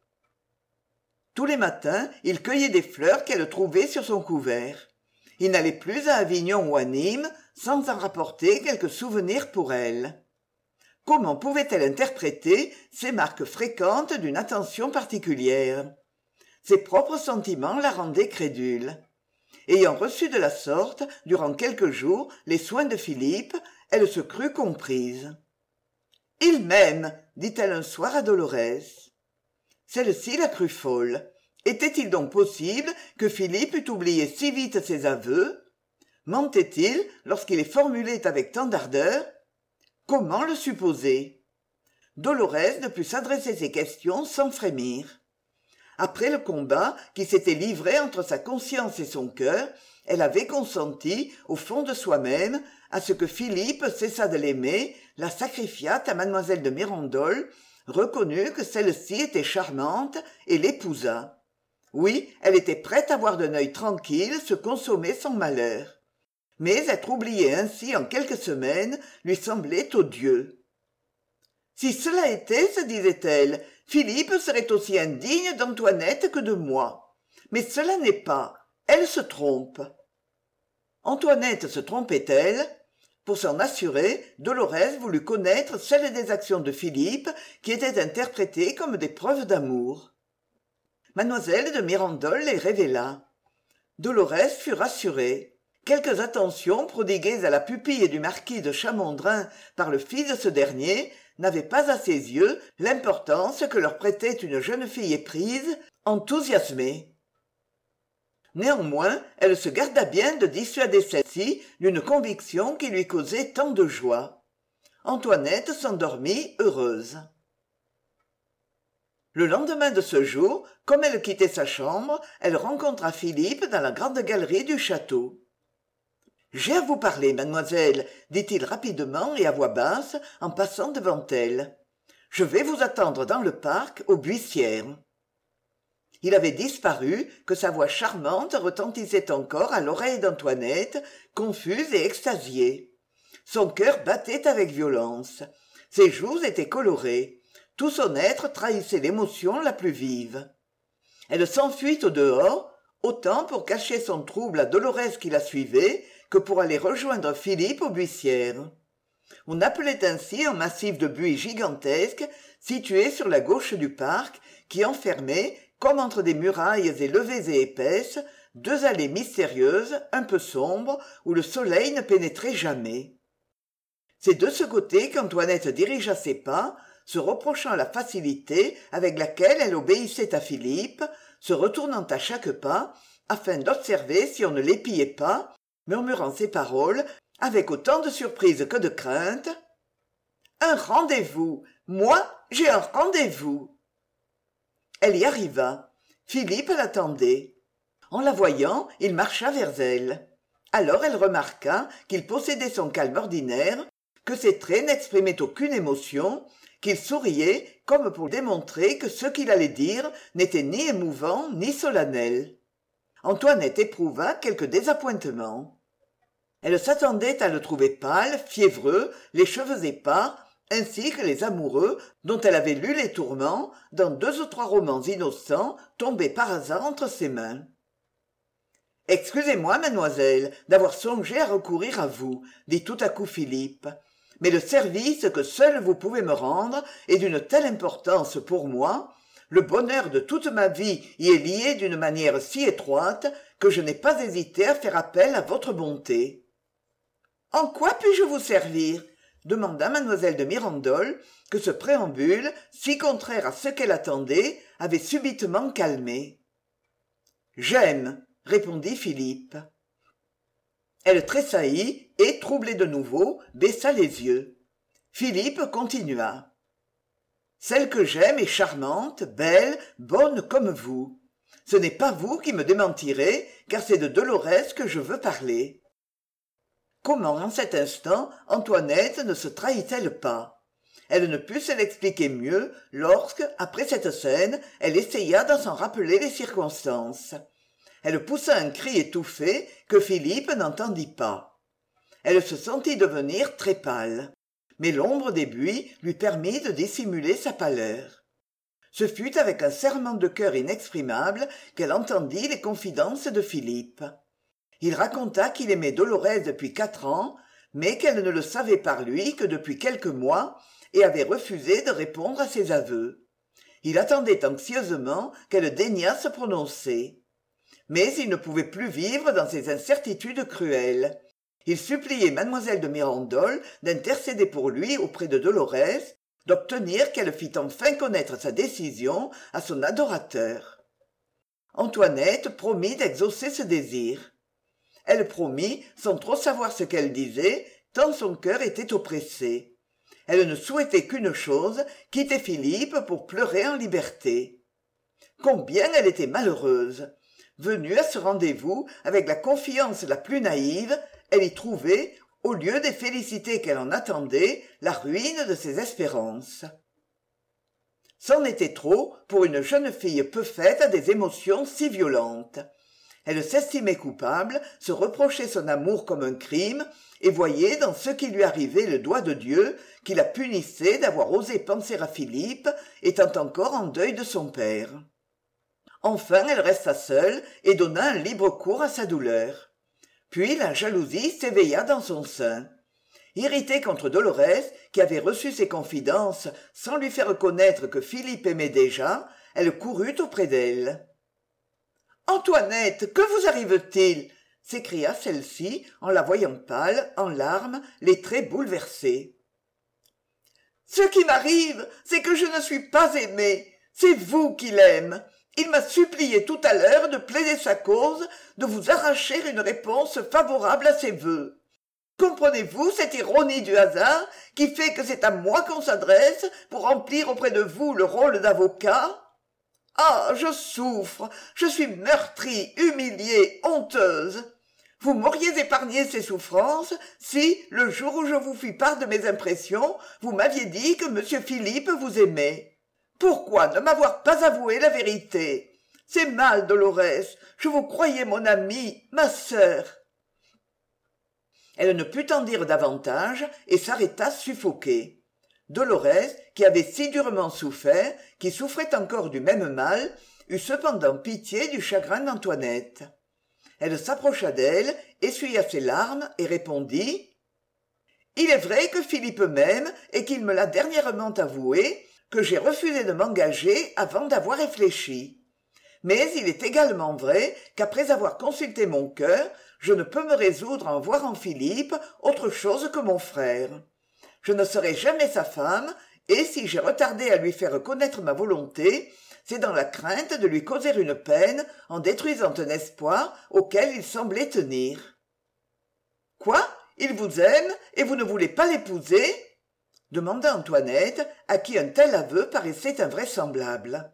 Tous les matins, il cueillait des fleurs qu'elle trouvait sur son couvert. Il n'allait plus à Avignon ou à Nîmes sans en rapporter quelques souvenirs pour elle. Comment pouvait-elle interpréter ces marques fréquentes d'une attention particulière? Ses propres sentiments la rendaient crédule. Ayant reçu de la sorte, durant quelques jours, les soins de Philippe, elle se crut comprise. « Il m'aime !» dit-elle un soir à Dolorès. Celle-ci la crut folle. Était-il donc possible que Philippe eût oublié si vite ses aveux? Mentait-il lorsqu'il les formulait avec tant d'ardeur? Comment le supposer? Dolorès ne put s'adresser ces questions sans frémir. Après le combat qui s'était livré entre sa conscience et son cœur, elle avait consenti, au fond de soi-même, à ce que Philippe cessât de l'aimer, la sacrifiât à mademoiselle de Mirandol, reconnut que celle-ci était charmante et l'épousa. Oui, elle était prête à voir d'un œil tranquille se consommer son malheur. Mais être oubliée ainsi en quelques semaines lui semblait odieux. Si cela était, se disait-elle, Philippe serait aussi indigne d'Antoinette que de moi. Mais cela n'est pas. Elle se trompe. Antoinette se trompait-elle? Pour s'en assurer, Dolorès voulut connaître celles des actions de Philippe qui étaient interprétées comme des preuves d'amour. Mademoiselle de Mirandol les révéla. Dolorès fut rassurée. Quelques attentions prodiguées à la pupille du marquis de Chamondrin par le fils de ce dernier n'avaient pas à ses yeux l'importance que leur prêtait une jeune fille éprise, enthousiasmée. Néanmoins, elle se garda bien de dissuader celle-ci d'une conviction qui lui causait tant de joie. Antoinette s'endormit heureuse. Le lendemain de ce jour, comme elle quittait sa chambre, elle rencontra Philippe dans la grande galerie du château. « J'ai à vous parler, mademoiselle, dit-il rapidement et à voix basse en passant devant elle. Je vais vous attendre dans le parc, aux Buissières. » Il avait disparu, que sa voix charmante retentissait encore à l'oreille d'Antoinette, confuse et extasiée. Son cœur battait avec violence. Ses joues étaient colorées. Tout son être trahissait l'émotion la plus vive. Elle s'enfuit au dehors, autant pour cacher son trouble à Dolorès qui la suivait, que pour aller rejoindre Philippe aux Buissières. On appelait ainsi un massif de buis gigantesque, situé sur la gauche du parc, qui enfermait, comme entre des murailles élevées et épaisses, deux allées mystérieuses, un peu sombres, où le soleil ne pénétrait jamais. C'est de ce côté qu'Antoinette dirigea ses pas, se reprochant la facilité avec laquelle elle obéissait à Philippe, se retournant à chaque pas, afin d'observer si on ne l'épiait pas, murmurant ces paroles avec autant de surprise que de crainte. « Un rendez-vous! Moi, j'ai un rendez-vous !» Elle y arriva. Philippe l'attendait. En la voyant, il marcha vers elle. Alors elle remarqua qu'il possédait son calme ordinaire, que ses traits n'exprimaient aucune émotion, qu'il souriait comme pour démontrer que ce qu'il allait dire n'était ni émouvant ni solennel. Antoinette éprouva quelque désappointement. Elle s'attendait à le trouver pâle, fiévreux, les cheveux épars, ainsi que les amoureux dont elle avait lu les tourments dans 2 ou 3 romans innocents tombés par hasard entre ses mains. « Excusez-moi, mademoiselle, d'avoir songé à recourir à vous, dit tout à coup Philippe. Mais le service que seul vous pouvez me rendre est d'une telle importance pour moi, le bonheur de toute ma vie y est lié d'une manière si étroite que je n'ai pas hésité à faire appel à votre bonté. »« En quoi puis-je vous servir ?» demanda mademoiselle de Mirandol, que ce préambule, si contraire à ce qu'elle attendait, avait subitement calmée. « J'aime, » répondit Philippe. Elle tressaillit et, troublée de nouveau, baissa les yeux. Philippe continua. « Celle que j'aime est charmante, belle, bonne comme vous. Ce n'est pas vous qui me démentirez, car c'est de Dolorès que je veux parler. » Comment, en cet instant, Antoinette ne se trahit-elle pas? Elle ne put se l'expliquer mieux lorsque, après cette scène, elle essaya d'en s'en rappeler les circonstances. Elle poussa un cri étouffé que Philippe n'entendit pas. Elle se sentit devenir très pâle, mais l'ombre des buis lui permit de dissimuler sa pâleur. Ce fut avec un serrement de cœur inexprimable qu'elle entendit les confidences de Philippe. Il raconta qu'il aimait Dolorès depuis 4 ans, mais qu'elle ne le savait par lui que depuis quelques mois et avait refusé de répondre à ses aveux. Il attendait anxieusement qu'elle daignât se prononcer. Mais il ne pouvait plus vivre dans ces incertitudes cruelles. Il suppliait mademoiselle de Mirandol d'intercéder pour lui auprès de Dolorès, d'obtenir qu'elle fît enfin connaître sa décision à son adorateur. Antoinette promit d'exaucer ce désir. Elle promit sans trop savoir ce qu'elle disait, tant son cœur était oppressé. Elle ne souhaitait qu'une chose, quitter Philippe pour pleurer en liberté. Combien elle était malheureuse! Venue à ce rendez-vous avec la confiance la plus naïve, elle y trouvait, au lieu des félicités qu'elle en attendait, la ruine de ses espérances. C'en était trop pour une jeune fille peu faite à des émotions si violentes. Elle s'estimait coupable, se reprochait son amour comme un crime, et voyait dans ce qui lui arrivait le doigt de Dieu qui la punissait d'avoir osé penser à Philippe, étant encore en deuil de son père. Enfin elle resta seule et donna un libre cours à sa douleur. Puis la jalousie s'éveilla dans son sein. Irritée contre Dolorès, qui avait reçu ses confidences sans lui faire connaître que Philippe aimait déjà, elle courut auprès d'elle. « Antoinette, que vous arrive-t-il » s'écria celle-ci en la voyant pâle, en larmes, les traits bouleversés. « Ce qui m'arrive, c'est que je ne suis pas aimée. C'est vous qui l'aime. Il m'a supplié tout à l'heure de plaider sa cause, de vous arracher une réponse favorable à ses vœux. Comprenez-vous cette ironie du hasard qui fait que c'est à moi qu'on s'adresse pour remplir auprès de vous le rôle d'avocat ? Ah, je souffre, je suis meurtrie, humiliée, honteuse. Vous m'auriez épargné ces souffrances si, le jour où je vous fis part de mes impressions, vous m'aviez dit que M. Philippe vous aimait. Pourquoi ne m'avoir pas avoué la vérité ? C'est mal, Dolorès, je vous croyais mon amie, ma sœur. » Elle ne put en dire davantage et s'arrêta suffoquée. Dolorès, qui avait si durement souffert, qui souffrait encore du même mal, eut cependant pitié du chagrin d'Antoinette. Elle s'approcha d'elle, essuya ses larmes et répondit « Il est vrai que Philippe m'aime et qu'il me l'a dernièrement avoué, que j'ai refusé de m'engager avant d'avoir réfléchi. Mais il est également vrai qu'après avoir consulté mon cœur, je ne peux me résoudre à en voir en Philippe autre chose que mon frère. Je ne serai jamais sa femme, et si j'ai retardé à lui faire connaître ma volonté, c'est dans la crainte de lui causer une peine en détruisant un espoir auquel il semblait tenir. »« Quoi ? Il vous aime, et vous ne voulez pas l'épouser ?» demanda Antoinette, à qui un tel aveu paraissait invraisemblable.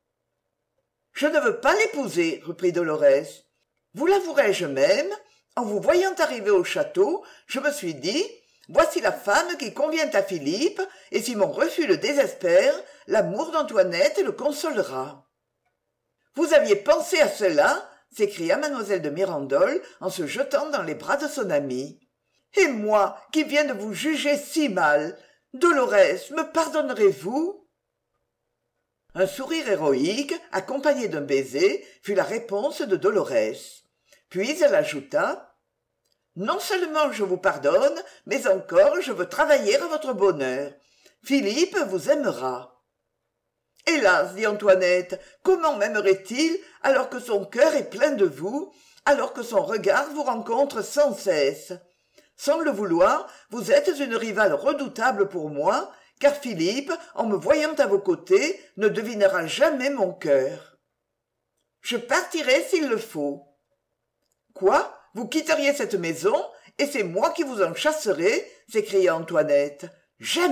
« Je ne veux pas l'épouser, reprit Dolorès. Vous l'avouerai-je même, en vous voyant arriver au château, je me suis dit, voici la femme qui convient à Philippe, et si mon refus le désespère, l'amour d'Antoinette le consolera. »« Vous aviez pensé à cela ?» s'écria mademoiselle de Mirandol en se jetant dans les bras de son amie. « Et moi, qui viens de vous juger si mal, Dolorès, me pardonnerez-vous ?» Un sourire héroïque, accompagné d'un baiser, fut la réponse de Dolorès. Puis elle ajouta « Non seulement je vous pardonne, mais encore je veux travailler à votre bonheur. Philippe vous aimera. » « Hélas, dit Antoinette, comment m'aimerait-il alors que son cœur est plein de vous, alors que son regard vous rencontre sans cesse ? Sans le vouloir, vous êtes une rivale redoutable pour moi, car Philippe, en me voyant à vos côtés, ne devinera jamais mon cœur. Je partirai s'il le faut. »« Quoi ? Vous quitteriez cette maison, et c'est moi qui vous en chasserai ?» s'écria Antoinette. « Jamais !»«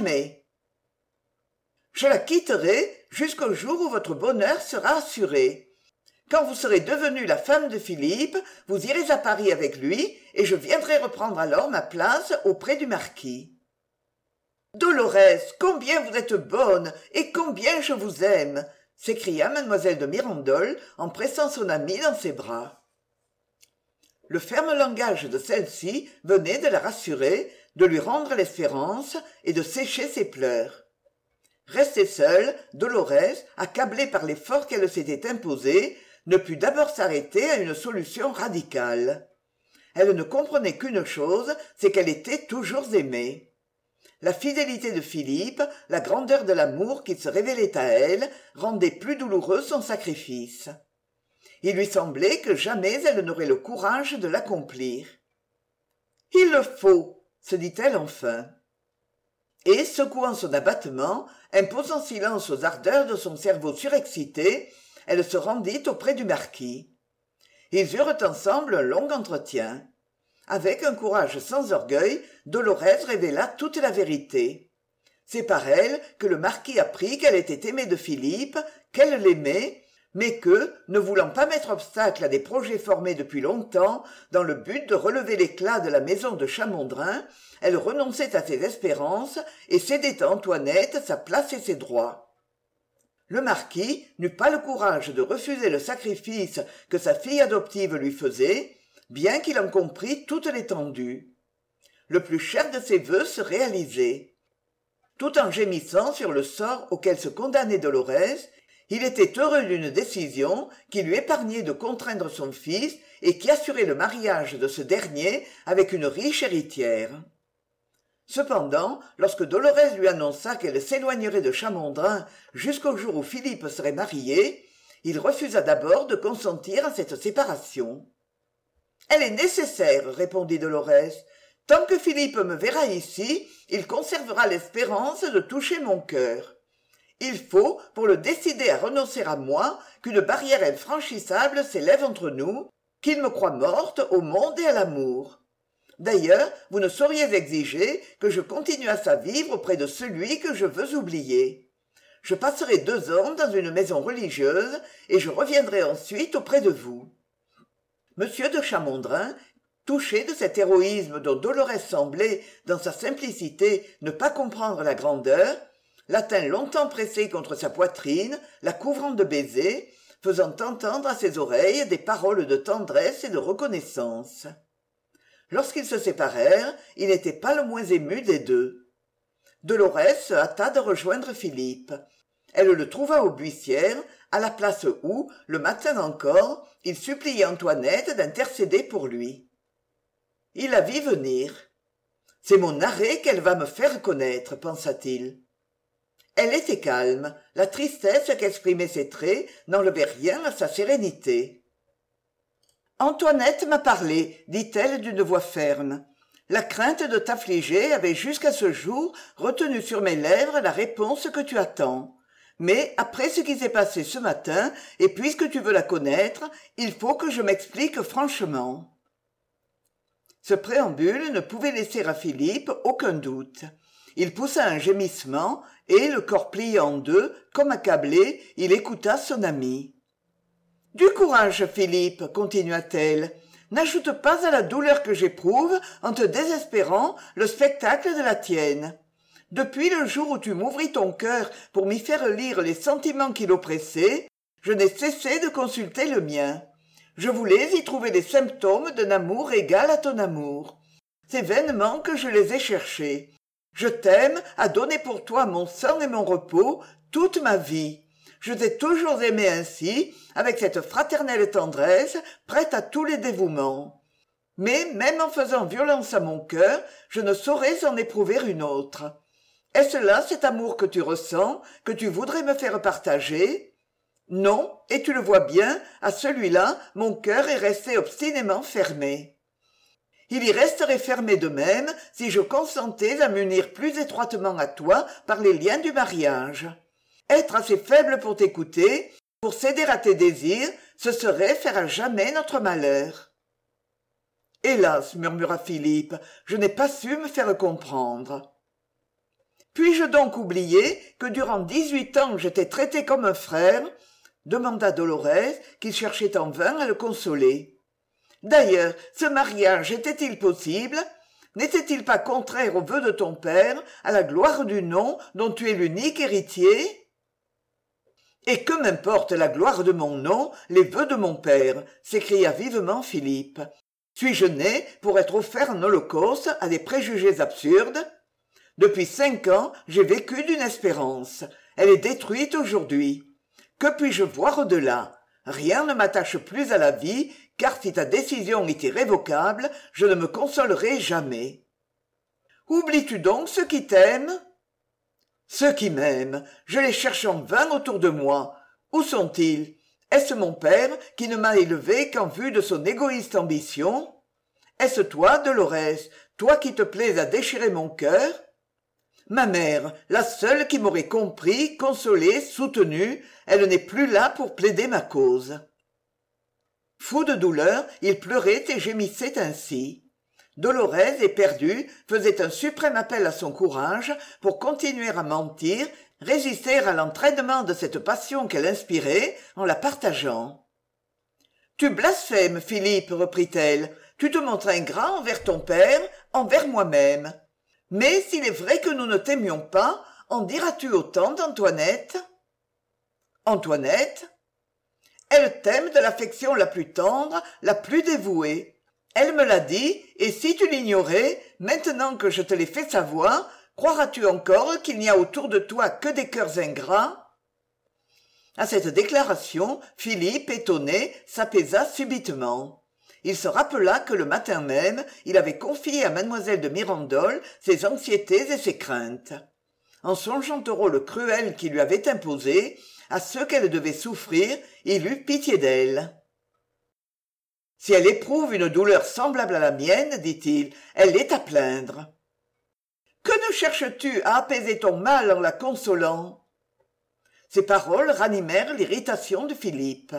Je la quitterai jusqu'au jour où votre bonheur sera assuré. Quand vous serez devenue la femme de Philippe, vous irez à Paris avec lui, et je viendrai reprendre alors ma place auprès du marquis. » Dolorès, combien vous êtes bonne et combien je vous aime s'écria mademoiselle de Mirandol en pressant son amie dans ses bras. Le ferme langage de celle-ci venait de la rassurer, de lui rendre l'espérance et de sécher ses pleurs. Restée seule, Dolorès, accablée par l'effort qu'elle s'était imposé, ne put d'abord s'arrêter à une solution radicale. Elle ne comprenait qu'une chose, c'est qu'elle était toujours aimée. La fidélité de Philippe, la grandeur de l'amour qui se révélait à elle, rendaient plus douloureux son sacrifice. Il lui semblait que jamais elle n'aurait le courage de l'accomplir. « Il le faut !» se dit-elle enfin. Et, secouant son abattement, imposant silence aux ardeurs de son cerveau surexcité, elle se rendit auprès du marquis. Ils eurent ensemble un long entretien. Avec un courage sans orgueil, Dolorès révéla toute la vérité. C'est par elle que le marquis apprit qu'elle était aimée de Philippe, qu'elle l'aimait, mais que, ne voulant pas mettre obstacle à des projets formés depuis longtemps, dans le but de relever l'éclat de la maison de Chamondrin, elle renonçait à ses espérances et cédait à Antoinette sa place et ses droits. Le marquis n'eut pas le courage de refuser le sacrifice que sa fille adoptive lui faisait, bien qu'il en comprît toute l'étendue. Le plus cher de ses vœux se réalisait. Tout en gémissant sur le sort auquel se condamnait Dolorès, il était heureux d'une décision qui lui épargnait de contraindre son fils et qui assurait le mariage de ce dernier avec une riche héritière. Cependant, lorsque Dolorès lui annonça qu'elle s'éloignerait de Chamondrin jusqu'au jour où Philippe serait marié, il refusa d'abord de consentir à cette séparation. « Elle est nécessaire, répondit Dolorès. Tant que Philippe me verra ici, il conservera l'espérance de toucher mon cœur. Il faut, pour le décider à renoncer à moi, qu'une barrière infranchissable s'élève entre nous, qu'il me croie morte au monde et à l'amour. D'ailleurs, vous ne sauriez exiger que je continuasse à vivre auprès de celui que je veux oublier. Je passerai 2 ans dans une maison religieuse et je reviendrai ensuite auprès de vous. » Monsieur de Chamondrin, touché de cet héroïsme dont Dolorès semblait, dans sa simplicité, ne pas comprendre la grandeur, la tint longtemps pressée contre sa poitrine, la couvrant de baisers, faisant entendre à ses oreilles des paroles de tendresse et de reconnaissance. Lorsqu'ils se séparèrent, il n'était pas le moins ému des deux. Dolorès se hâta de rejoindre Philippe. Elle le trouva aux Buissières, à la place où, le matin encore, il suppliait Antoinette d'intercéder pour lui. Il la vit venir. « C'est mon arrêt qu'elle va me faire connaître, pensa-t-il. Elle était calme, la tristesse qu'exprimaient ses traits n'enlevait rien à sa sérénité. « Antoinette m'a parlé, dit-elle d'une voix ferme. La crainte de t'affliger avait jusqu'à ce jour retenu sur mes lèvres la réponse que tu attends. Mais après ce qui s'est passé ce matin, et puisque tu veux la connaître, il faut que je m'explique franchement. » Ce préambule ne pouvait laisser à Philippe aucun doute. Il poussa un gémissement et, le corps plié en deux, comme accablé, il écouta son ami. « Du courage, Philippe, continua-t-elle. N'ajoute pas à la douleur que j'éprouve en te désespérant le spectacle de la tienne. Depuis le jour où tu m'ouvris ton cœur pour m'y faire lire les sentiments qui l'oppressaient, je n'ai cessé de consulter le mien. Je voulais y trouver les symptômes d'un amour égal à ton amour. C'est vainement que je les ai cherchés. Je t'aime à donner pour toi mon sang et mon repos toute ma vie. Je t'ai toujours aimé ainsi, avec cette fraternelle tendresse, prête à tous les dévouements. Mais même en faisant violence à mon cœur, je ne saurais en éprouver une autre. Est-ce là cet amour que tu ressens, que tu voudrais me faire partager ? Non, et tu le vois bien, à celui-là, mon cœur est resté obstinément fermé. Il y resterait fermé de même si je consentais à m'unir plus étroitement à toi par les liens du mariage. Être assez faible pour t'écouter, pour céder à tes désirs, ce serait faire à jamais notre malheur. « Hélas, murmura Philippe, je n'ai pas su me faire comprendre. »« Puis-je donc oublier que durant 18 ans je t'ai traité comme un frère ?» demanda Dolorès, qui cherchait en vain à le consoler. « D'ailleurs, ce mariage était-il possible ? N'était-il pas contraire aux vœux de ton père, à la gloire du nom dont tu es l'unique héritier ? Et que m'importe la gloire de mon nom, les vœux de mon père, s'écria vivement Philippe. Suis-je né pour être offert en holocauste à des préjugés absurdes ? Depuis 5 ans, j'ai vécu d'une espérance. Elle est détruite aujourd'hui. Que puis-je voir au-delà ? Rien ne m'attache plus à la vie, car si ta décision est irrévocable, je ne me consolerai jamais. Oublies-tu donc ceux qui t'aiment ? Ceux qui m'aiment, je les cherche en vain autour de moi. Où sont-ils ? Est-ce mon père qui ne m'a élevé qu'en vue de son égoïste ambition ? Est-ce toi, Dolorès, toi qui te plais à déchirer mon cœur ? Ma mère, la seule qui m'aurait compris, consolé, soutenu, elle n'est plus là pour plaider ma cause. Fou de douleur, il pleurait et gémissait ainsi. Dolorès, éperdue, faisait un suprême appel à son courage pour continuer à mentir, résister à l'entraînement de cette passion qu'elle inspirait en la partageant. « Tu blasphèmes, Philippe, reprit-elle, tu te montres ingrat envers ton père, envers moi-même. Mais s'il est vrai que nous ne t'aimions pas, en diras-tu autant d'Antoinette ? Antoinette ? Elle t'aime de l'affection la plus tendre, la plus dévouée. Elle me l'a dit, et si tu l'ignorais, maintenant que je te l'ai fait savoir, croiras-tu encore qu'il n'y a autour de toi que des cœurs ingrats ? À cette déclaration, Philippe, étonné, s'apaisa subitement. Il se rappela que le matin même, il avait confié à mademoiselle de Mirandol ses anxiétés et ses craintes. En songeant au rôle cruel qu'il lui avait imposé, à ce qu'elle devait souffrir, il eut pitié d'elle. « Si elle éprouve une douleur semblable à la mienne, dit-il, elle est à plaindre. Que ne cherches-tu à apaiser ton mal en la consolant ?» Ces paroles ranimèrent l'irritation de Philippe.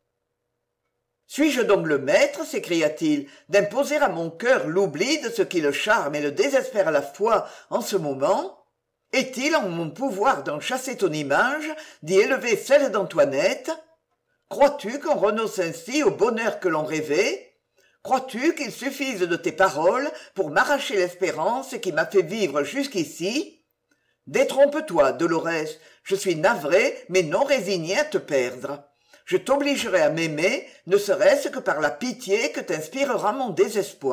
« Suis-je donc le maître, s'écria-t-il, d'imposer à mon cœur l'oubli de ce qui le charme et le désespère à la fois en ce moment ? Est-il en mon pouvoir d'en chasser ton image, d'y élever celle d'Antoinette ? Crois-tu qu'on renonce ainsi au bonheur que l'on rêvait ? Crois-tu qu'il suffise de tes paroles pour m'arracher l'espérance qui m'a fait vivre jusqu'ici ? Détrompe-toi, Dolorès, je suis navré mais non résigné à te perdre. Je t'obligerai à m'aimer, ne serait-ce que par la pitié que t'inspirera mon désespoir. »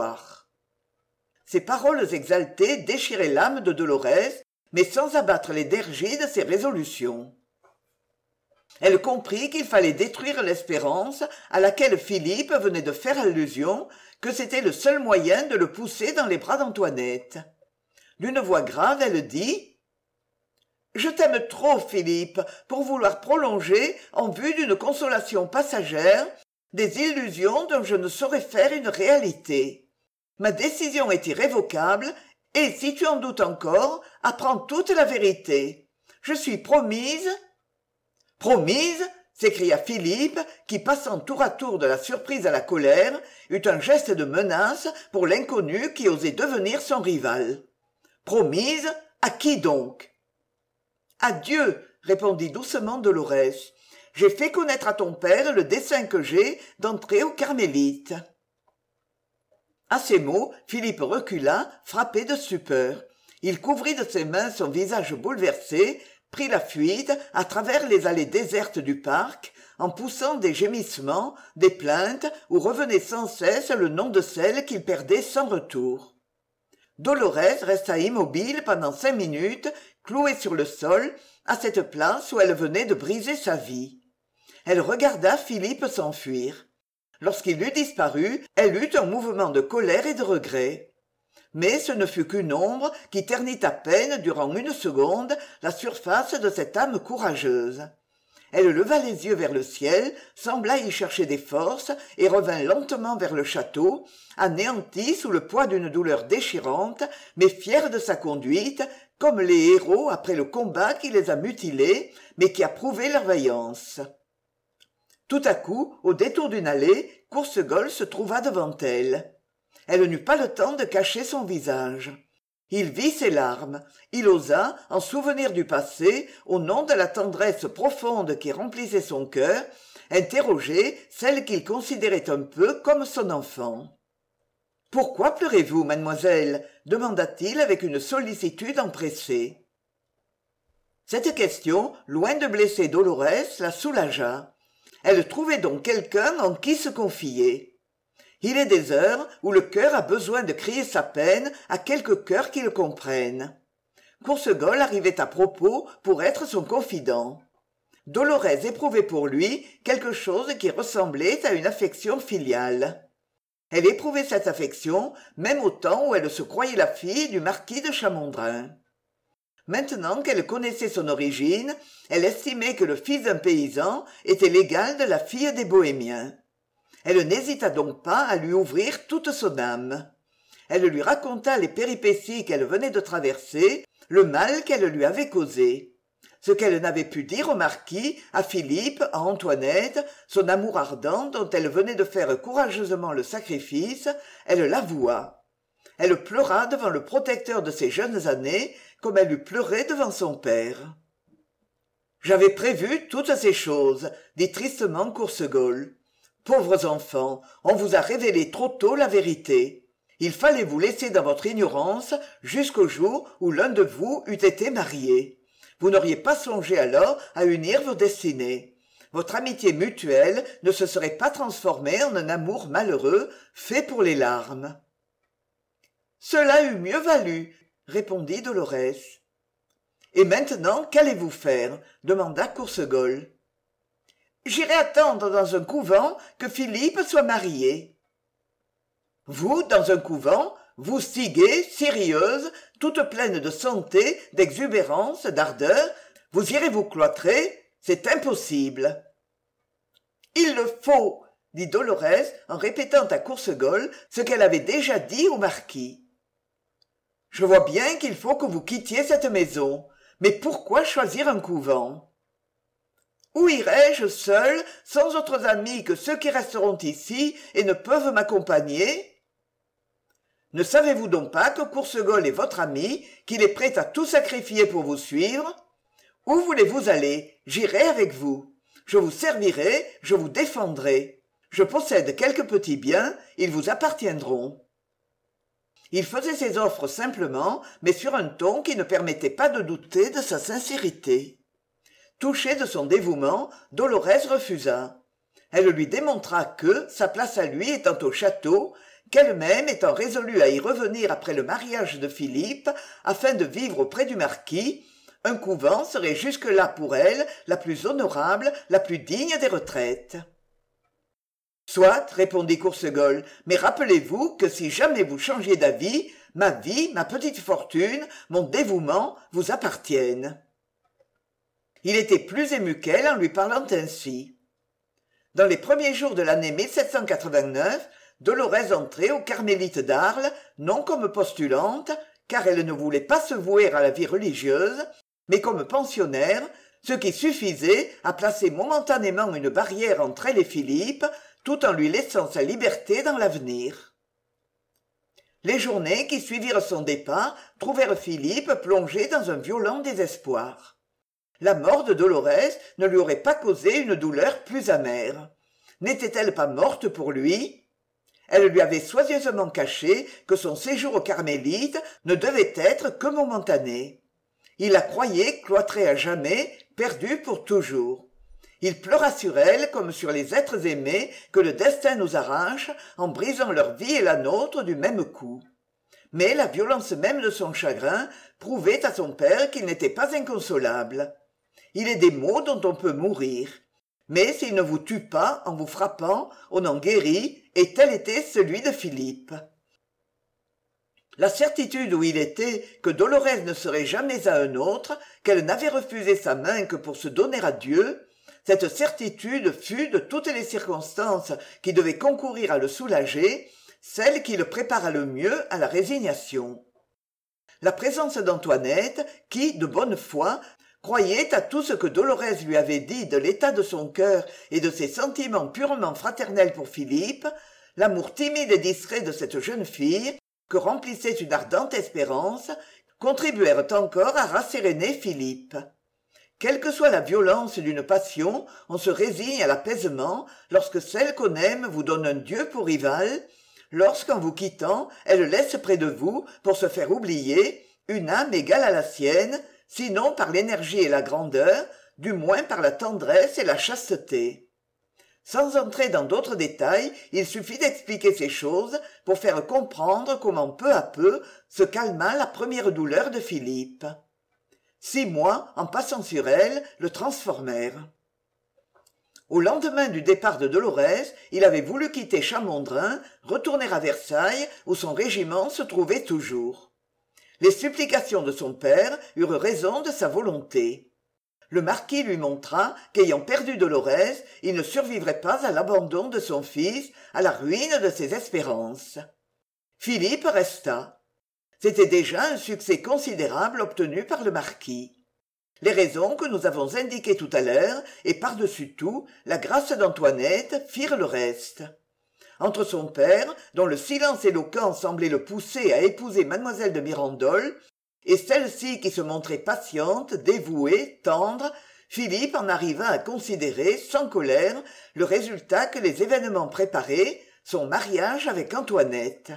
Ces paroles exaltées déchiraient l'âme de Dolorès, mais sans abattre les dergis de ses résolutions. Elle comprit qu'il fallait détruire l'espérance à laquelle Philippe venait de faire allusion, que c'était le seul moyen de le pousser dans les bras d'Antoinette. D'une voix grave, elle dit « Je t'aime trop, Philippe, pour vouloir prolonger, en vue d'une consolation passagère, des illusions dont je ne saurais faire une réalité. Ma décision est irrévocable, et si tu en doutes encore, apprends toute la vérité. Je suis promise... » « Promise !» s'écria Philippe, qui, passant tour à tour de la surprise à la colère, eut un geste de menace pour l'inconnu qui osait devenir son rival. « Promise ? À qui donc ?»« À Dieu !» répondit doucement Dolorès. « J'ai fait connaître à ton père le dessein que j'ai d'entrer aux Carmélites. » À ces mots, Philippe recula, frappé de stupeur. Il couvrit de ses mains son visage bouleversé, prit la fuite à travers les allées désertes du parc, en poussant des gémissements, des plaintes où revenait sans cesse le nom de celle qu'il perdait sans retour. Dolorès resta immobile pendant 5 minutes, clouée sur le sol, à cette place où elle venait de briser sa vie. Elle regarda Philippe s'enfuir. Lorsqu'il eut disparu, elle eut un mouvement de colère et de regret. Mais ce ne fut qu'une ombre qui ternit à peine durant 1 seconde la surface de cette âme courageuse. Elle leva les yeux vers le ciel, sembla y chercher des forces et revint lentement vers le château, anéantie sous le poids d'une douleur déchirante, mais fière de sa conduite, comme les héros après le combat qui les a mutilés, mais qui a prouvé leur vaillance. Tout à coup, au détour d'une allée, Courcegolles se trouva devant elle. Elle n'eut pas le temps de cacher son visage. Il vit ses larmes. Il osa, en souvenir du passé, au nom de la tendresse profonde qui remplissait son cœur, interroger celle qu'il considérait un peu comme son enfant. Pourquoi pleurez-vous, mademoiselle demanda-t-il avec une sollicitude empressée. Cette question, loin de blesser Dolorès, la soulagea. Elle trouvait donc quelqu'un en qui se confier. Il est des heures où le cœur a besoin de crier sa peine à quelque cœur qui le comprenne. Courcegol arrivait à propos pour être son confident. Dolorès éprouvait pour lui quelque chose qui ressemblait à une affection filiale. Elle éprouvait cette affection même au temps où elle se croyait la fille du marquis de Chamondrin. Maintenant qu'elle connaissait son origine, elle estimait que le fils d'un paysan était l'égal de la fille des bohémiens. Elle n'hésita donc pas à lui ouvrir toute son âme. Elle lui raconta les péripéties qu'elle venait de traverser, le mal qu'elle lui avait causé. Ce qu'elle n'avait pu dire au marquis, à Philippe, à Antoinette, son amour ardent dont elle venait de faire courageusement le sacrifice, elle l'avoua. Elle pleura devant le protecteur de ses jeunes années, comme elle eût pleuré devant son père. « J'avais prévu toutes ces choses, dit tristement Courcegol. Pauvres enfants, on vous a révélé trop tôt la vérité. Il fallait vous laisser dans votre ignorance jusqu'au jour où l'un de vous eût été marié. Vous n'auriez pas songé alors à unir vos destinées. Votre amitié mutuelle ne se serait pas transformée en un amour malheureux, fait pour les larmes. » « Cela eût mieux valu, » répondit Dolorès. « Et maintenant, qu'allez-vous faire » demanda Courcegol. « J'irai attendre dans un couvent que Philippe soit marié. »« Vous, dans un couvent, vous si gaie, si rieuse, toute pleine de santé, d'exubérance, d'ardeur, vous irez vous cloîtrer, c'est impossible. »« Il le faut, » dit Dolorès en répétant à Courcegol ce qu'elle avait déjà dit au marquis. « Je vois bien qu'il faut que vous quittiez cette maison, mais pourquoi choisir un couvent ? Où irai-je seule, sans autres amis que ceux qui resteront ici et ne peuvent m'accompagner ? Ne savez-vous donc pas que Courcegol est votre ami, qu'il est prêt à tout sacrifier pour vous suivre ? Où voulez-vous aller ? J'irai avec vous. Je vous servirai, je vous défendrai. Je possède quelques petits biens, ils vous appartiendront. » Il faisait ses offres simplement, mais sur un ton qui ne permettait pas de douter de sa sincérité. Touchée de son dévouement, Dolorès refusa. Elle lui démontra que, sa place à lui étant au château, qu'elle-même étant résolue à y revenir après le mariage de Philippe, afin de vivre auprès du marquis, un couvent serait jusque-là pour elle la plus honorable, la plus digne des retraites. « Soit, répondit Courcegol, mais rappelez-vous que si jamais vous changiez d'avis, ma vie, ma petite fortune, mon dévouement vous appartiennent. » Il était plus ému qu'elle en lui parlant ainsi. Dans les premiers jours de l'année 1789, Dolorès entrait aux Carmélites d'Arles, non comme postulante, car elle ne voulait pas se vouer à la vie religieuse, mais comme pensionnaire, ce qui suffisait à placer momentanément une barrière entre elle et Philippe, tout en lui laissant sa liberté dans l'avenir. Les journées qui suivirent son départ trouvèrent Philippe plongé dans un violent désespoir. La mort de Dolorès ne lui aurait pas causé une douleur plus amère. N'était-elle pas morte pour lui ? Elle lui avait soigneusement caché que son séjour aux Carmélites ne devait être que momentané. Il la croyait cloîtrée à jamais, perdue pour toujours. Il pleura sur elle comme sur les êtres aimés que le destin nous arrache en brisant leur vie et la nôtre du même coup. Mais la violence même de son chagrin prouvait à son père qu'il n'était pas inconsolable. Il est des maux dont on peut mourir. Mais s'il ne vous tue pas en vous frappant, on en guérit, et tel était celui de Philippe. La certitude où il était que Dolorès ne serait jamais à un autre, qu'elle n'avait refusé sa main que pour se donner à Dieu, cette certitude fut, de toutes les circonstances qui devaient concourir à le soulager, celle qui le prépara le mieux à la résignation. La présence d'Antoinette, qui, de bonne foi, croyait à tout ce que Dolorès lui avait dit de l'état de son cœur et de ses sentiments purement fraternels pour Philippe, l'amour timide et distrait de cette jeune fille, que remplissait une ardente espérance, contribuèrent encore à rasséréner Philippe. Quelle que soit la violence d'une passion, on se résigne à l'apaisement lorsque celle qu'on aime vous donne un Dieu pour rival, lorsqu'en vous quittant elle laisse près de vous pour se faire oublier une âme égale à la sienne, sinon par l'énergie et la grandeur, du moins par la tendresse et la chasteté. Sans entrer dans d'autres détails, il suffit d'expliquer ces choses pour faire comprendre comment peu à peu se calma la première douleur de Philippe. 6 mois, en passant sur elle, le transformèrent. Au lendemain du départ de Dolorès, il avait voulu quitter Chamondrin, retourner à Versailles, où son régiment se trouvait toujours. Les supplications de son père eurent raison de sa volonté. Le marquis lui montra qu'ayant perdu Dolorès, il ne survivrait pas à l'abandon de son fils, à la ruine de ses espérances. Philippe resta. C'était déjà un succès considérable obtenu par le marquis. Les raisons que nous avons indiquées tout à l'heure, et par-dessus tout, la grâce d'Antoinette, firent le reste. Entre son père, dont le silence éloquent semblait le pousser à épouser mademoiselle de Mirandol, et celle-ci qui se montrait patiente, dévouée, tendre, Philippe en arriva à considérer, sans colère, le résultat que les événements préparaient, son mariage avec Antoinette.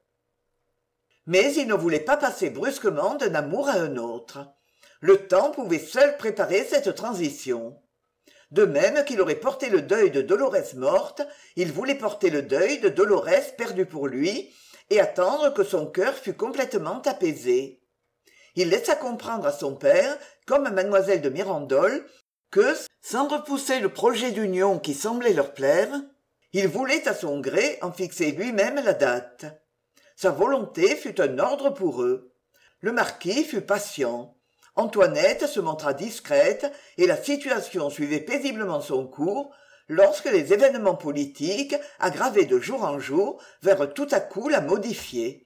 Mais il ne voulait pas passer brusquement d'un amour à un autre. Le temps pouvait seul préparer cette transition. De même qu'il aurait porté le deuil de Dolorès morte, il voulait porter le deuil de Dolorès perdue pour lui, et attendre que son cœur fût complètement apaisé. Il laissa comprendre à son père, comme à mademoiselle de Mirandol, que, sans repousser le projet d'union qui semblait leur plaire, il voulait à son gré en fixer lui-même la date. Sa volonté fut un ordre pour eux. Le marquis fut patient. Antoinette se montra discrète et la situation suivait paisiblement son cours lorsque les événements politiques, aggravés de jour en jour, vinrent tout à coup la modifier.